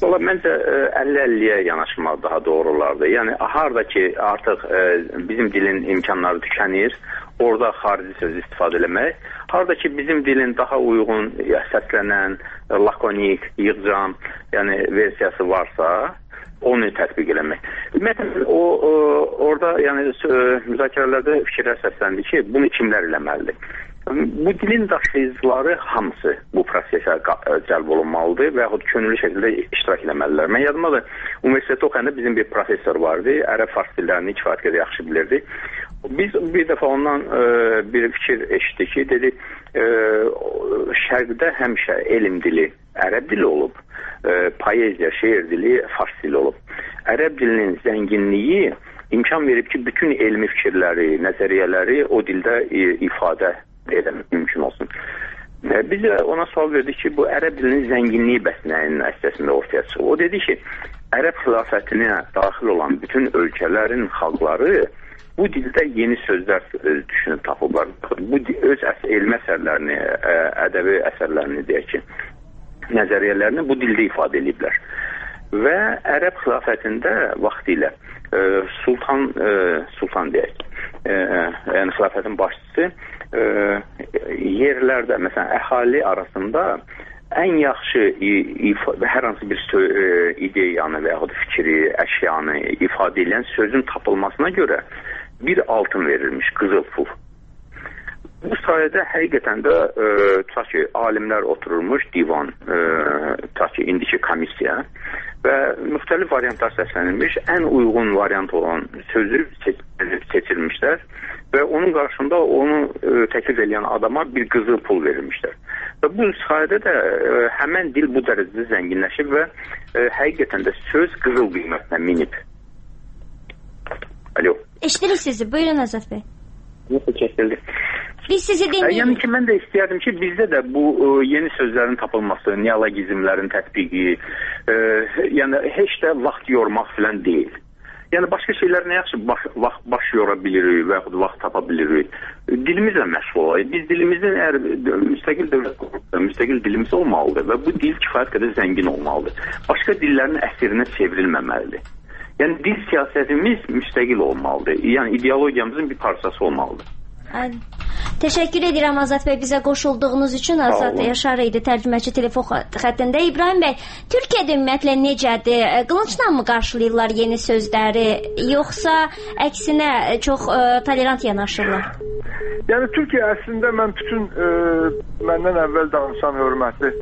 [SPEAKER 11] Valla məncə 50-50-yə yanaşmaq daha doğru olardı. Yəni harda ki artıq bizim dilin imkanları tükənir, orada xarici söz istifadə eləmək, harda ki bizim dilin daha uyğun səslənən, lakonik, yığcam, yəni versiyası varsa, onu tətbiq eləmək. Ümumiyyətlə orada yəni müzakirələrdə fikirlər səsləndi ki, bunu kimlər eləməlidir? Bu dilin daşıyıcıları hamısı bu prosesə cəlb olunmalıdır və yaxud könüllü şəkildə iştirak eləməlidirlər. Mən yadımdadır, universitetdə oxuyanda bizim bir professor vardı, ərəb fars dillərini kifayət qədər yaxşı bilirdi. Biz bir dəfə ondan bir fikir eşitdik ki, dedi, şərqdə həmişə elm dili ərəb dili olub, poeziya, şeir dili fars dili olub. Ərəb dilinin zənginliyi imkan verib ki, bütün elmi fikirləri, nəzəriyyələri o dildə ifadə edən mümkün olsun. Biz ona sual verdik ki, bu ərəb dilinin zənginliyi bəs nəyin əsasında ortaya çıxır? O dedi ki, ərəb xilafətinə daxil olan bütün ölkələrin xalqları bu dildə yeni sözlər düşünüb tapıblar. Bu öz elmi əsərlərini, ədəbi əsərlərini deyək ki, nəzəriyyələrini bu dildə ifadə ediblər. Və ərəb xilafətində vaxtilə sultan deyək, yəni xilafətin başçısı yerlərdə, məsələn, əhali arasında ən yaxşı hər hansı bir ideyanı və yaxud fikri, əşyanı ifadə edən sözün tapılmasına görə bir altın verilmiş, qızıl pul. Bu sayədə həqiqətən də tutaq ki, alimlər oturulmuş divan, tutaq ki, indiki komissiya və müxtəlif variantlar səslənilmiş, ən uyğun variant olan sözü seçilmişlər və onun qarşında onu təklif edən adama bir qızıl pul verilmişlər. Və bu sayədə də həmən dil bu dərəcədə zənginləşib və həqiqətən də söz qızıl qiymətinə minib. Alo.
[SPEAKER 9] Eşidirik sizi. Buyurun Azad bəy.
[SPEAKER 11] Nasıl kəsildi?
[SPEAKER 9] Biz sizi dinləyirik.
[SPEAKER 11] Yəni ki, mən də istəyərdim ki, bizdə də bu yeni sözlərin tapılması, neologizmlərin tətbiqi, yəni heç də vaxt yormaq filan deyil. Yəni başqa şeylər nə yaxşı baş yora bilirik və yaxud vaxt tapa bilirik. Dilimizlə məşğul olaq. Biz dilimizin əgər müstəqil dövlət quruluşda müstəqil dilimiz olmalıdır və bu dil kifayət qədər zəngin olmalıdır. Başqa dillərin əsrinə çevrilməməlidir. Yəni dil siyasətimiz müstəqil olmalıdır. Yəni ideologiyamızın bir parçası olmalıdır.
[SPEAKER 9] Təşəkkür edirəm Azad bəy bizə qoşulduğunuz üçün. Azad Yaşar idi tərcüməçi telefon xəttində. İbrahim bəy, Türkiyədə ümumiyyətlə necədir? Qılıncla mı qarşılayırlar yeni sözləri, yoxsa əksinə çox tolerant yanaşırlar?
[SPEAKER 13] Yəni Türkiyə əslində mən bütün məndən əvvəl danışan hörmətli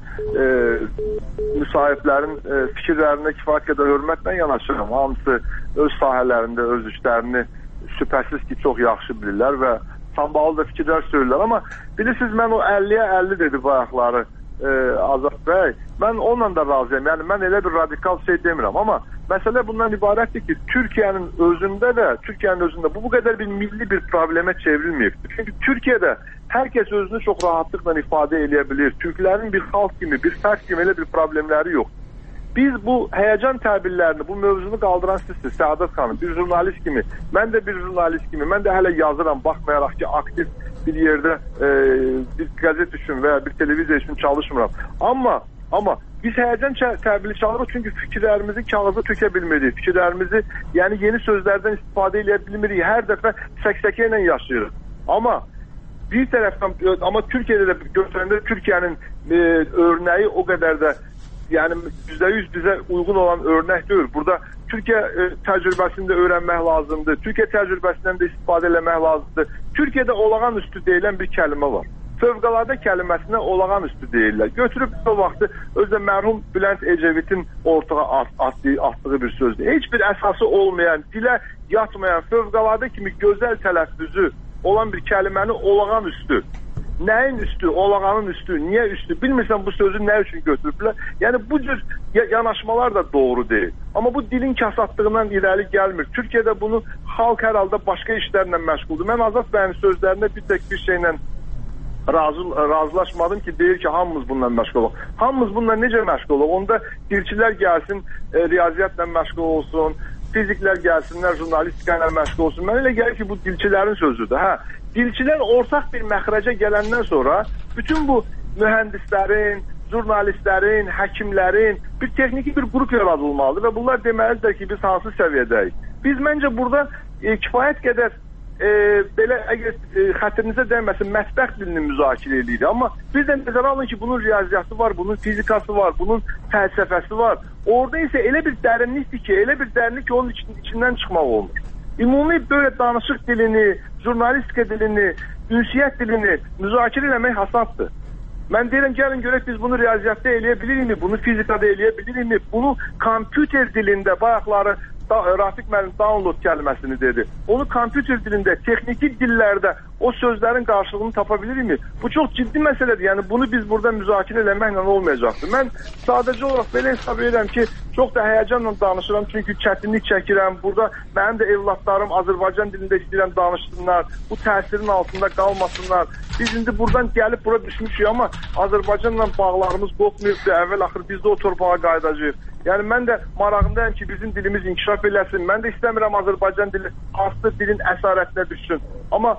[SPEAKER 13] müsahiblərin fikirlərinə kifayət qədər hörmətlə yanaşıram. Hamısı öz sahələrində öz işlərini şübhəsiz ki çox yaxşı bilirlər və sambalı da fikirlər söylürlər. Amma bilirsiniz, mən o 50-yə 50 dedi bayaqları Azad bəy. Mən onunla da razıyam. Yəni mən elə bir radikal şey demirəm. Amma məsələ bundan ibarətdir ki, Türkiyənin özündə bu qədər bir milli bir problemə çevrilməyibdir. Çünki Türkiyədə hər kəs özünü çox rahatlıqla ifadə edə bilir. Türklərin bir xalq kimi, bir fərd kimi elə bir problemləri yox. Biz bu həyəcan təbirlərini, bu mövzunu qaldıran sizsiniz, Səadət xanım, bir jurnalist kimi, mən də bir jurnalist kimi, mən də hələ yazıram, baxmayaraq ki, aktiv bir yerdə bir qəzet üçün və ya bir televiziya üçün çalışmıram. Amma biz həyəcan təbiri çalırıq çünki fikirlərimizi kağıza tökə bilmirik, fikirlərimizi, yəni yeni sözlərdən istifadə edə bilmirik, hər dəfə səksəkə ilə yaşayırıq. Amma bir tərəfdən, amma Türkiyədə də götürəndə Türkiyənin örnəyi o qədər də yəni %100 bizə uyğun olan örnək deyil. Burada Türkiyə təcrübəsində öyrənmək lazımdır. Türkiyə təcrübəsindən də istifadə etmək lazımdır. Türkiyədə olağan üstü deyilən bir kəlmə var. Fövqəladə kəlməsinə olağan üstü deyirlər. Götürüb o vaxtı özdə mərhum Bülent Ecevit'in ortağa atdığı bir sözdür. Heç bir əsası olmayan, dilə yatmayan, fövqəladə kimi gözəl tələffüzü olan bir kəlməni olağan üstü. Nəyin üstü, olağanın üstü, niyə üstü, bilmirsən bu sözü nə üçün götürüblər. Yəni bu cür yanaşmalar da doğru deyil. Amma bu dilin kasatlığından irəli gəlmir. Türkiyədə bunu xalq hər halda başqa işlərlə məşğuldur. Mən Azad bəyin sözlərində bir tək bir şeylə razılaşmadım ki, deyir ki, hamımız bununla məşğul olaq. Hamımız bununla necə məşğul olaq? Onda dilçilər gəlsin, riyaziyyatla məşğul olsun, fiziklər gəlsinlər, jurnalistika ilə məşğul olsun. Mən elə gəlir ki, bu dilçilərin sözüdür. Dilçilər ortaq bir məxrəcə gələndən sonra bütün bu mühəndislərin, jurnalistlərin, həkimlərin bir texniki bir qrup yaradılmalıdır və bunlar deməlidir ki, biz hansı səviyyədəyik. Biz məncə burada kifayət qədər belə əgər xətrinizə dəyməsin mətbəx dilini müzakirə edirik. Amma bir də nəzərə alın ki, bunun riyaziyyatı var, bunun fizikası var, bunun fəlsəfəsi var. Orada isə elə bir dərinlikdir ki, elə bir dərinlik ki, onun içindən çıxmaq olmur. Ümumi böyle danışıq dilini, jurnalistika dilini, ünsiyyət dilini müzakirə eləmək asandır. Mən deyirəm, gəlin görək biz bunu riyaziyyatda eləyə bilirikmi, bunu fizikada eləyə bilirikmi, bunu kompüter dilində bayaqları Rafiq müəllim download kəlməsini dedi. Onu kompüter dilində, texniki dillərdə o sözlərin qarşılığını tapa bilirikmi? Bu çox ciddi məsələdir. Yəni bunu biz burada müzakirə eləməklə olmayacaqdır. Mən sadəcə olaraq belə hesab edirəm ki, çox da həyəcanla danışıram çünki çətinlik çəkirəm. Burada mənim də evlatlarım Azərbaycan dilində istəyirəm danışsınlar. Bu təsirin altında qalmasınlar. Biz indi buradan gəlib bura düşmüşük amma Azərbaycanla bağlarımız qopmayıbdır. Əvvəl-axır biz də o torpağa qayıdacağıq. Yəni mən də marağındayım ki, bizim dilimiz inkişaf eləsin. Mən də istəmirəm Azərbaycan dili hansısa dilin əsarətinə düşsün. Amma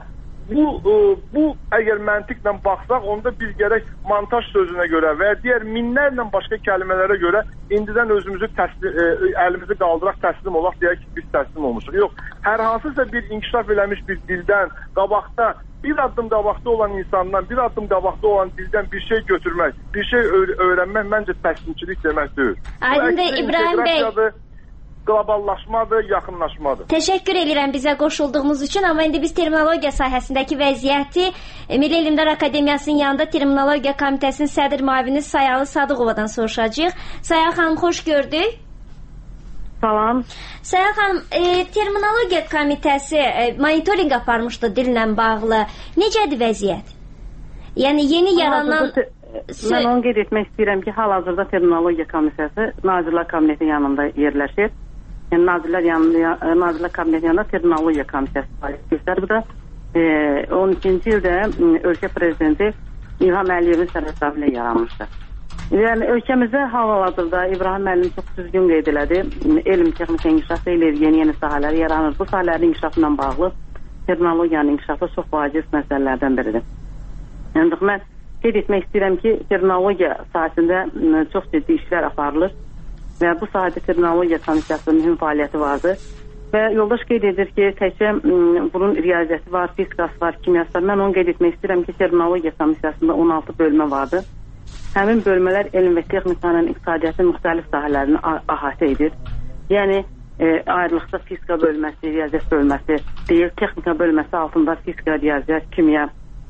[SPEAKER 13] bu əgər məntiqlə baxsaq, onda biz gərək montaj sözünə görə və digər minlərlə başqa kəlmələrə görə indidən özümüzü əlimizi qaldıraq, təslim olaq deyək ki, biz təslim olmuşuq. Yox, hər hansısa bir inkişaf eləmiş bir dildən qabaqda, bir addım qabaqda olan insandan, bir addım qabaqda olan dildən bir şey götürmək, bir şey öyrənmək məncə təslimçilik demək deyil.
[SPEAKER 9] Aydındır İbrahim bəy.
[SPEAKER 13] Qloballaşmadır, yaxınlaşmadır.
[SPEAKER 9] Təşəkkür edirəm bizə qoşulduğunuz üçün, amma indi biz terminologiya sahəsindəki vəziyyəti Milli Elmlər Akademiyasının yanında Terminologiya Komitəsinin sədr müavini Sayalı Sadıqovadan soruşacağıq. Sayal xanım, xoş gördük.
[SPEAKER 14] Salam.
[SPEAKER 9] Sayal xanım, Terminologiya Komitəsi monitorinq aparmışdı dillə bağlı. Necədir vəziyyət? Yəni yeni yaranan...
[SPEAKER 14] Mən onu qeyd etmək istəyirəm ki, hal-hazırda Terminologiya Komitəsi Nazirlər Kabineti yanında yerləşir. Yəni Nazirlər Kabineti yanında Terminologiya Komitəsi fəaliyyət göstərir. Bu da 12-ci ildə ölkə prezidenti İlham Əliyevin sərəncamı ilə yaranmışdır. Yəni ölkəmizdə hal-hazırda İbrahim müəllim çox düzgün qeyd elədi. Elm texnika inkişaf edir, yeni sahələr yaranır. Bu sahələrin inkişafından bağlı terminologiyanın inkişafı çox vacib məsələlərdən biridir. Yəni mən qeyd etmək istəyirəm ki, terminologiya sahəsində çox ciddi işlər aparılır və bu sahədə Terminologiya Komitəsinin mühüm fəaliyyəti vardır. Və yoldaş qeyd edir ki, təkcə bunun riyaziyyəti var, fizikası var, kimyası var. Mən onu qeyd etmək istəyirəm ki, Terminologiya Komitəsində 16 bölmə vardır. Həmin bölmələr elm və texnikanın iqtisadiyyatın müxtəlif sahələrini əhatə edir. Yəni, ayrılıqda fizika bölməsi, riyaziyyat bölməsi deyil, texnika bölməsi altında fizika, riyaziyyat, kimya,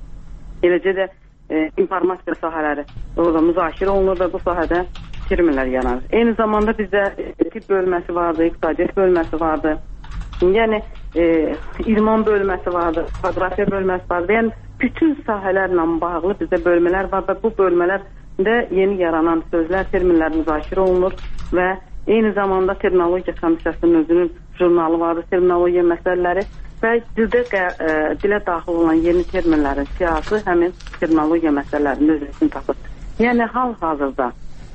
[SPEAKER 14] eləcə də informasiya sahələri orada müzakirə olunur və bu sahədə terminlər yaranır. Eyni zamanda bizdə tibb bölməsi vardı, iqtisadiyyat bölməsi vardı, yəni idman bölməsi vardı, fotografiya bölməsi vardı. Yəni bütün sahələrlə bağlı bizdə bölmələr var və bu bölmələrdə yeni yaranan sözlər, terminlər müzakirə olunur və eyni zamanda Terminologiya Komitəsinin özünün jurnalı vardı, terminologiya məsələləri və dilə daxil olan yeni terminlərin siyasi həmin terminologiya məsələlərinin özünü tapır. Yəni hal-hazırda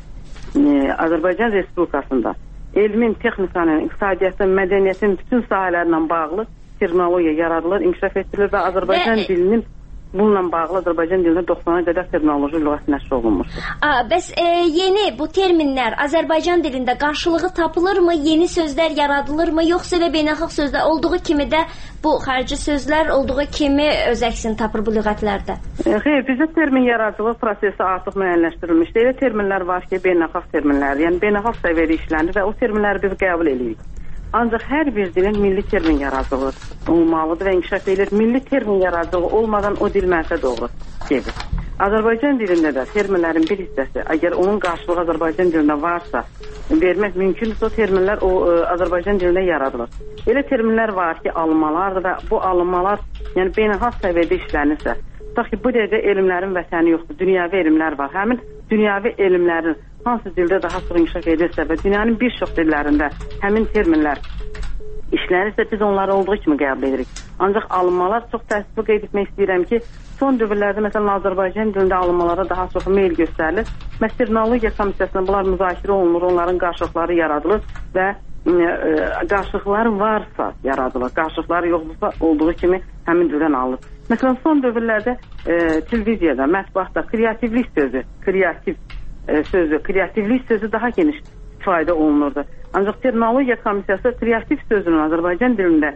[SPEAKER 14] Azərbaycan Respublikasında elmin, texnikanın, iqtisadiyyatın, mədəniyyətin bütün sahələrlə bağlı terminologiya yaradılır, inkişaf etdirilir və Azərbaycan dilinin bununla bağlı Azərbaycan dilində 90-a qədər terminoloji lüğət nəşr olunmuşdur.
[SPEAKER 9] Bəs yeni bu terminlər Azərbaycan dilində qarşılığı tapılırmı? Yeni sözlər yaradılırmı? Yoxsa elə beynəlxalq sözlər olduğu kimi də bu xarici sözlər olduğu kimi öz əksini tapır bu lüğətlərdə?
[SPEAKER 14] Xeyr, bizdə termin yaradıcılıq prosesi artıq müəyyənləşdirilmişdir. Elə terminlər var ki, beynəlxalq terminlər, yəni beynəlxalq səviyyədə işlənir və o terminləri biz qəbul edirik. Ancaq hər bir dilin milli termin yaradıcılığı olmalıdır və inkişaf edilir. Milli termin yaradıcılığı olmadan o dil mənfə doğru gedir. Azərbaycan dilində də terminlərin bir hissəsi, əgər onun qarşılığı Azərbaycan dilində varsa, vermək mümkündürsə o terminlər Azərbaycan dilində yaradılır. Elə terminlər var ki, alınmalardır və bu alınmalar yəni beynəlxalq səviyyədə işlənirsə, tutaq ki, bu dəqiqə elmlərin vətəni yoxdur, dünyəvi elmlər var. Həmin dünyəvi elmlərin hansı dildə daha çox inkişaf edirsə və dünyanın bir çox dillərində həmin terminlər işlənirsə, biz onları olduğu kimi qəbul edirik. Ancaq alınmalar çox təəssüflü qeyd etmək istəyirəm ki, son dövrlərdə məsələn Azərbaycan dilində alınmalara daha çox meyl göstərilir. Terminologiya Komitəsində bunlar müzakirə olunur, onların qarşılıqları yaradılır və qarşılıqları varsa yaradılır, qarşılıqları yoxdursa olduğu kimi həmin dildən alınır. Məsələn, son dövrlərdə televiziyada, mətbuatda kreativlik sözü, kreativ sözü, kreativlik sözü daha geniş istifadə olunurdu. Ancaq terminologiya komissiyası kreativ sözünün Azərbaycan dilində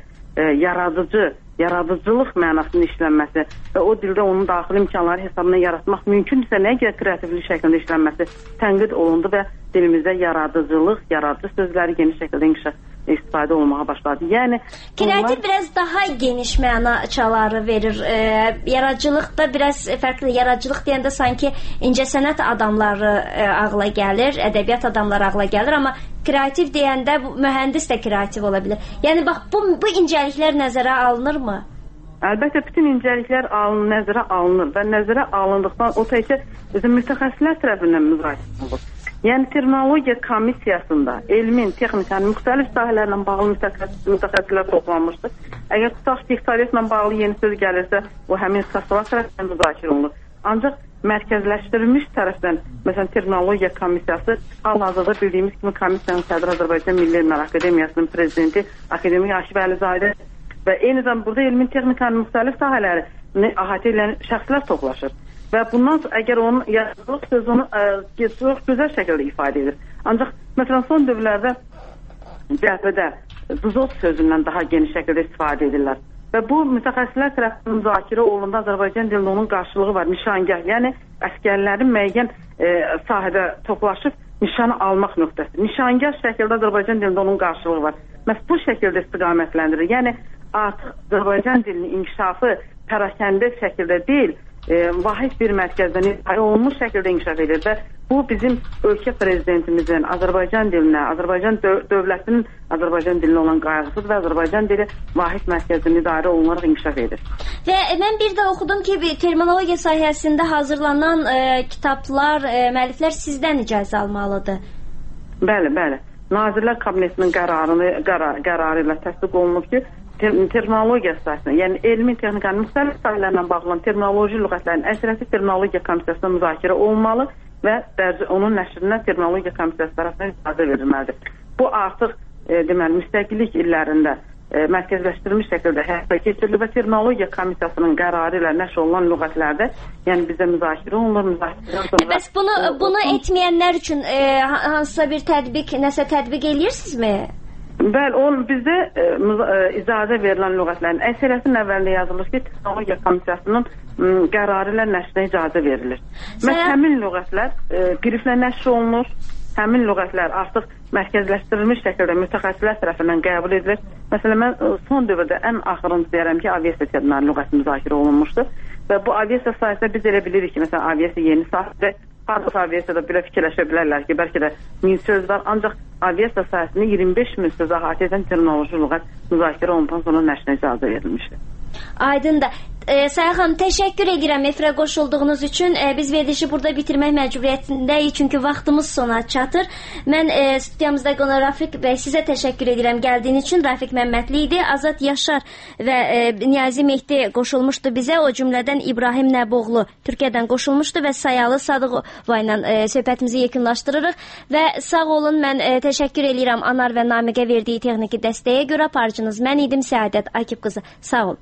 [SPEAKER 14] yaradıcılıq mənasının işlənməsi və o dildə onun daxili imkanları hesabına yaratmaq mümkündürsə nə qədər kreativlik şəklində işlənməsi tənqid olundu və dilimizdə yaradıcı sözləri geniş şəkildə istifadə olmağa başladı. Yəni
[SPEAKER 9] kreativ biraz daha geniş mənaçaları verir. Yaradıcılıqda biraz fərqli. Yaradıcılıq deyəndə sanki incəsənət adamları ağla gəlir, ədəbiyyat adamları ağla gəlir, amma kreativ deyəndə mühəndis də kreativ ola bilər. Yəni bax bu incəliklər nəzərə alınırmı?
[SPEAKER 14] Əlbəttə bütün incəliklər nəzərə alınır və nəzərə alındıqdan o təkcə bizim mütəxəssislər tərəfindən müzakirə olunur. Yəni terminologiya komissiyasında elmin, texnikanın müxtəlif sahələrlə bağlı mütəxəssislər toplanmışdır. Əgər tutaq ki, iqtisadiyyatla bağlı yeni söz gəlirsə, o həmin ixtisaslar tərəfindən müzakirə olunur. Ancaq mərkəzləşdirilmiş tərəfdən, məsələn, terminologiya komissiyası hal-hazırda bildiyimiz kimi komissiyanın sədri Azərbaycan Milli Elmlər Akademiyasının prezidenti akademik Aşif Əlizadə və eyni zamanda burada elmin, texnikanın müxtəlif sahələrini əhatə edən şəxslər toplaşır. Və bundan əgər onun yaradıcılıq sözünü çox gözəl şəkildə ifadə edir. Ancaq məsələn son dövrlərdə cəhbədə duzot sözündən daha geniş şəkildə istifadə edirlər. Və bu mütəxəssislər tərəfindən müzakirə olunduğunda Azərbaycan dilində onun qarşılığı var, nişangah. Yəni əsgərlərin müəyyən sahədə toplaşıb nişanı almaq nöqtəsi. Nişangah şəkildə Azərbaycan dilində onun qarşılığı var. Məhz bu şəkildə istiqamətləndirir. Yəni artıq Azərbaycan dilinin inkişafı pərakəndə şəkildə deyil, vahid bir mərkəzdən olunmuş şəkildə inkişaf edir və bu bizim ölkə prezidentimizin Azərbaycan dilinə, Azərbaycan dövlətinin Azərbaycan dilinə olan qayğısıdır və Azərbaycan dili vahid mərkəzdən idarə olunaraq inkişaf edir.
[SPEAKER 9] Və mən bir də oxudum ki, terminologiya sahəsində hazırlanan kitablar, müəlliflər sizdən icazə almalıdır.
[SPEAKER 14] Bəli. Nazirlər Kabinetinin qərarı ilə təsdiq olunub ki, terminologiya sahəsində, yəni elmi texnikanın müxtəlif sahələrlə bağlı terminoloji lüğətlərin əksəriyyəti terminologiya komissiyasına müzakirə olunmalı və onun nəşrinə terminologiya komissiyası tərəfindən icazə verilməlidir. Bu artıq deməli müstəqillik illərində mərkəzləşdirilmiş şəkildə həyata keçirilir və terminologiya komissiyasının qərarı ilə nəşr olunan lüğətlərdə yəni bizə müzakirə olunur.
[SPEAKER 9] Bəs bunu etməyənlər üçün hansısa bir nəsə tətbiq eləyirsinizmi?
[SPEAKER 14] Bəli, bizdə icazə verilən lüğətlərin əksəriyyətinin əvvəlində yazılır ki, terminologiya komissiyasının qərarı ilə nəşrinə icazə verilir. Həmin lüğətlər qriflə nəşr olunur, həmin lüğətlər artıq mərkəzləşdirilmiş şəkildə mütəxəssislər tərəfindən qəbul edilir. Məsələn, mən son dövrdə ən axırıncı deyərəm ki, aviasiya terminali lüğəti müzakirə olunmuşdur və bu aviasiya sahəsində biz elə bilirik ki, məsələn, aviasiya yeni sahədə Parça aviasiyada belə fikirləşə bilərlər ki, bəlkə də 1000 söz var, ancaq aviasiya sahəsində 25.000 söz əhatə edən terminoloji lüğət müzakirə olundan sonra nəşrinə icazə verilmişdir.
[SPEAKER 9] Aydındır. Sayın xanım, təşəkkür edirəm efirə qoşulduğunuz üçün. Biz verilişi burada bitirmək məcburiyyətindəyik, çünki vaxtımız sona çatır. Mən studiyamızda qonaq Rafiq bəy sizə təşəkkür edirəm gəldiyiniz üçün. Rafiq Məmmədli idi. Azad Yaşar və Niyazi Mehdi qoşulmuşdu bizə. O cümlədən İbrahim Nəboğlu Türkiyədən qoşulmuşdu və Sayalı Sadıqova ilə söhbətimizi yekunlaşdırırıq. Və sağ olun, mən təşəkkür edirəm Anar və Namiqə verdiyi texniki dəstəyə görə. Aparıcınız mən idim, Səadət Akif qızı. Sağ olun.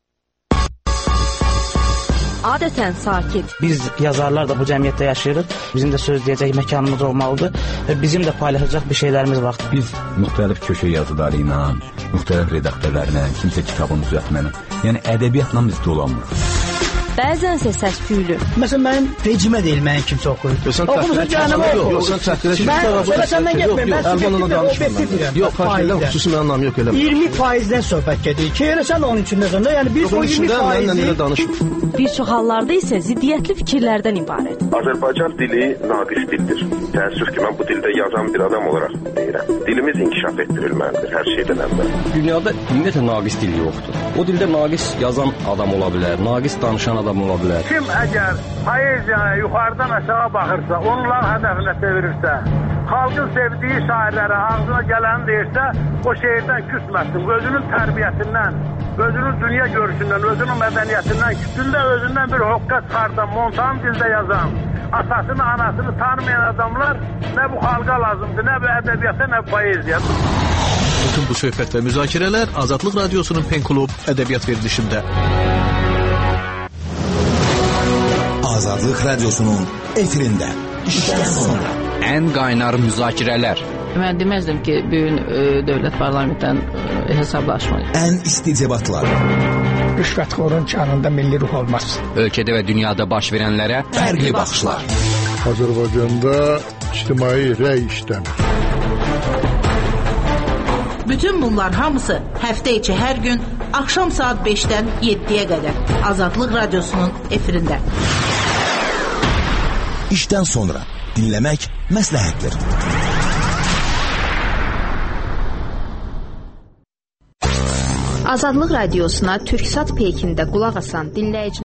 [SPEAKER 2] Adətən sakit.
[SPEAKER 3] Biz yazarlar da bu cəmiyyətdə yaşayırıq. Bizim də söz deyəcək məkanımız olmalıdır və bizim də paylaşacaq bir şeylərimiz var.
[SPEAKER 4] Biz müxtəlif köşə yazıları ilə, müxtəlif redaktörlərlə, kimsə kitabını düzəltməklə, yəni ədəbiyyatla biz dolanmırıq.
[SPEAKER 2] Bəzənsə səs-küylü.
[SPEAKER 1] Məsələn, mənim vecimə deyil, mənim kimsə oxuyur. Oxumusun canım, yox.
[SPEAKER 15] Sən təhqirə
[SPEAKER 1] səndən getməyim, mən
[SPEAKER 15] danışmıram. Yox, xarşıyla xüsusi mənim anlamı yox elə.
[SPEAKER 1] 20%-dən söhbət gedir ki, elə sən onun içindəsən də, yəni biz o 20%-i...
[SPEAKER 2] Bir çox hallarda isə ziddiyyətli fikirlərdən ibarət.
[SPEAKER 6] Azərbaycan dili naqis dildir. Təəssüf ki, mən bu dildə yazan bir adam olaraq deyirəm. Dilimiz inkişaf etdirilməlidir hər şeydən əvvəl.
[SPEAKER 7] Dünyada ümumiyyətlə naqis dil yoxdur. O dildə naqis yazan adam ola bilər, naqis danışan adam ola bilər.
[SPEAKER 8] Kim əgər poeziyaya yuxarıdan aşağı baxırsa, onların hədəfinə çevirirsə, xalqın sevdiyi şairlərə ağzına gələni deyirsə, o şeirdən küsməsin. Özünün tərbiyəsindən, özünün dünya görüşündən, özünün mədəniyyətindən, kütündə özündən bir hoqqa çıxardan, montan dildə yazan, atasını, anasını tanımayan adamlar nə bu xalqa lazımdır, nə bu ədəbiyyata, nə bu poeziya.
[SPEAKER 5] Bütün bu söhbət və müzakirələr Azadlıq Radiosunun Pen Klub ədəbiyyat verilişində.
[SPEAKER 16] Azadlıq Radiosunun efirində. İşdən sonra.
[SPEAKER 17] Ən qaynar müzakirələr.
[SPEAKER 18] Mən deməzdim ki, bu gün dövlət parlamentdən hesablaşmayır.
[SPEAKER 16] Ən isti debatlar.
[SPEAKER 1] Rüşvətxorun canında milli ruh olmaz.
[SPEAKER 17] Ölkədə və dünyada baş verənlərə
[SPEAKER 16] fərqli baxışlar.
[SPEAKER 19] Azərbaycanda ictimai rəy işləmir.
[SPEAKER 20] Bütün bunlar hamısı həftə içi hər gün axşam saat 5-dən 7-yə qədər Azadlıq Radiosunun efirində.
[SPEAKER 16] İşdən sonra dinləmək məsləhətdir.
[SPEAKER 21] Azadlıq Radiosuna Türksat Peykində qulaq asan dinləyicilər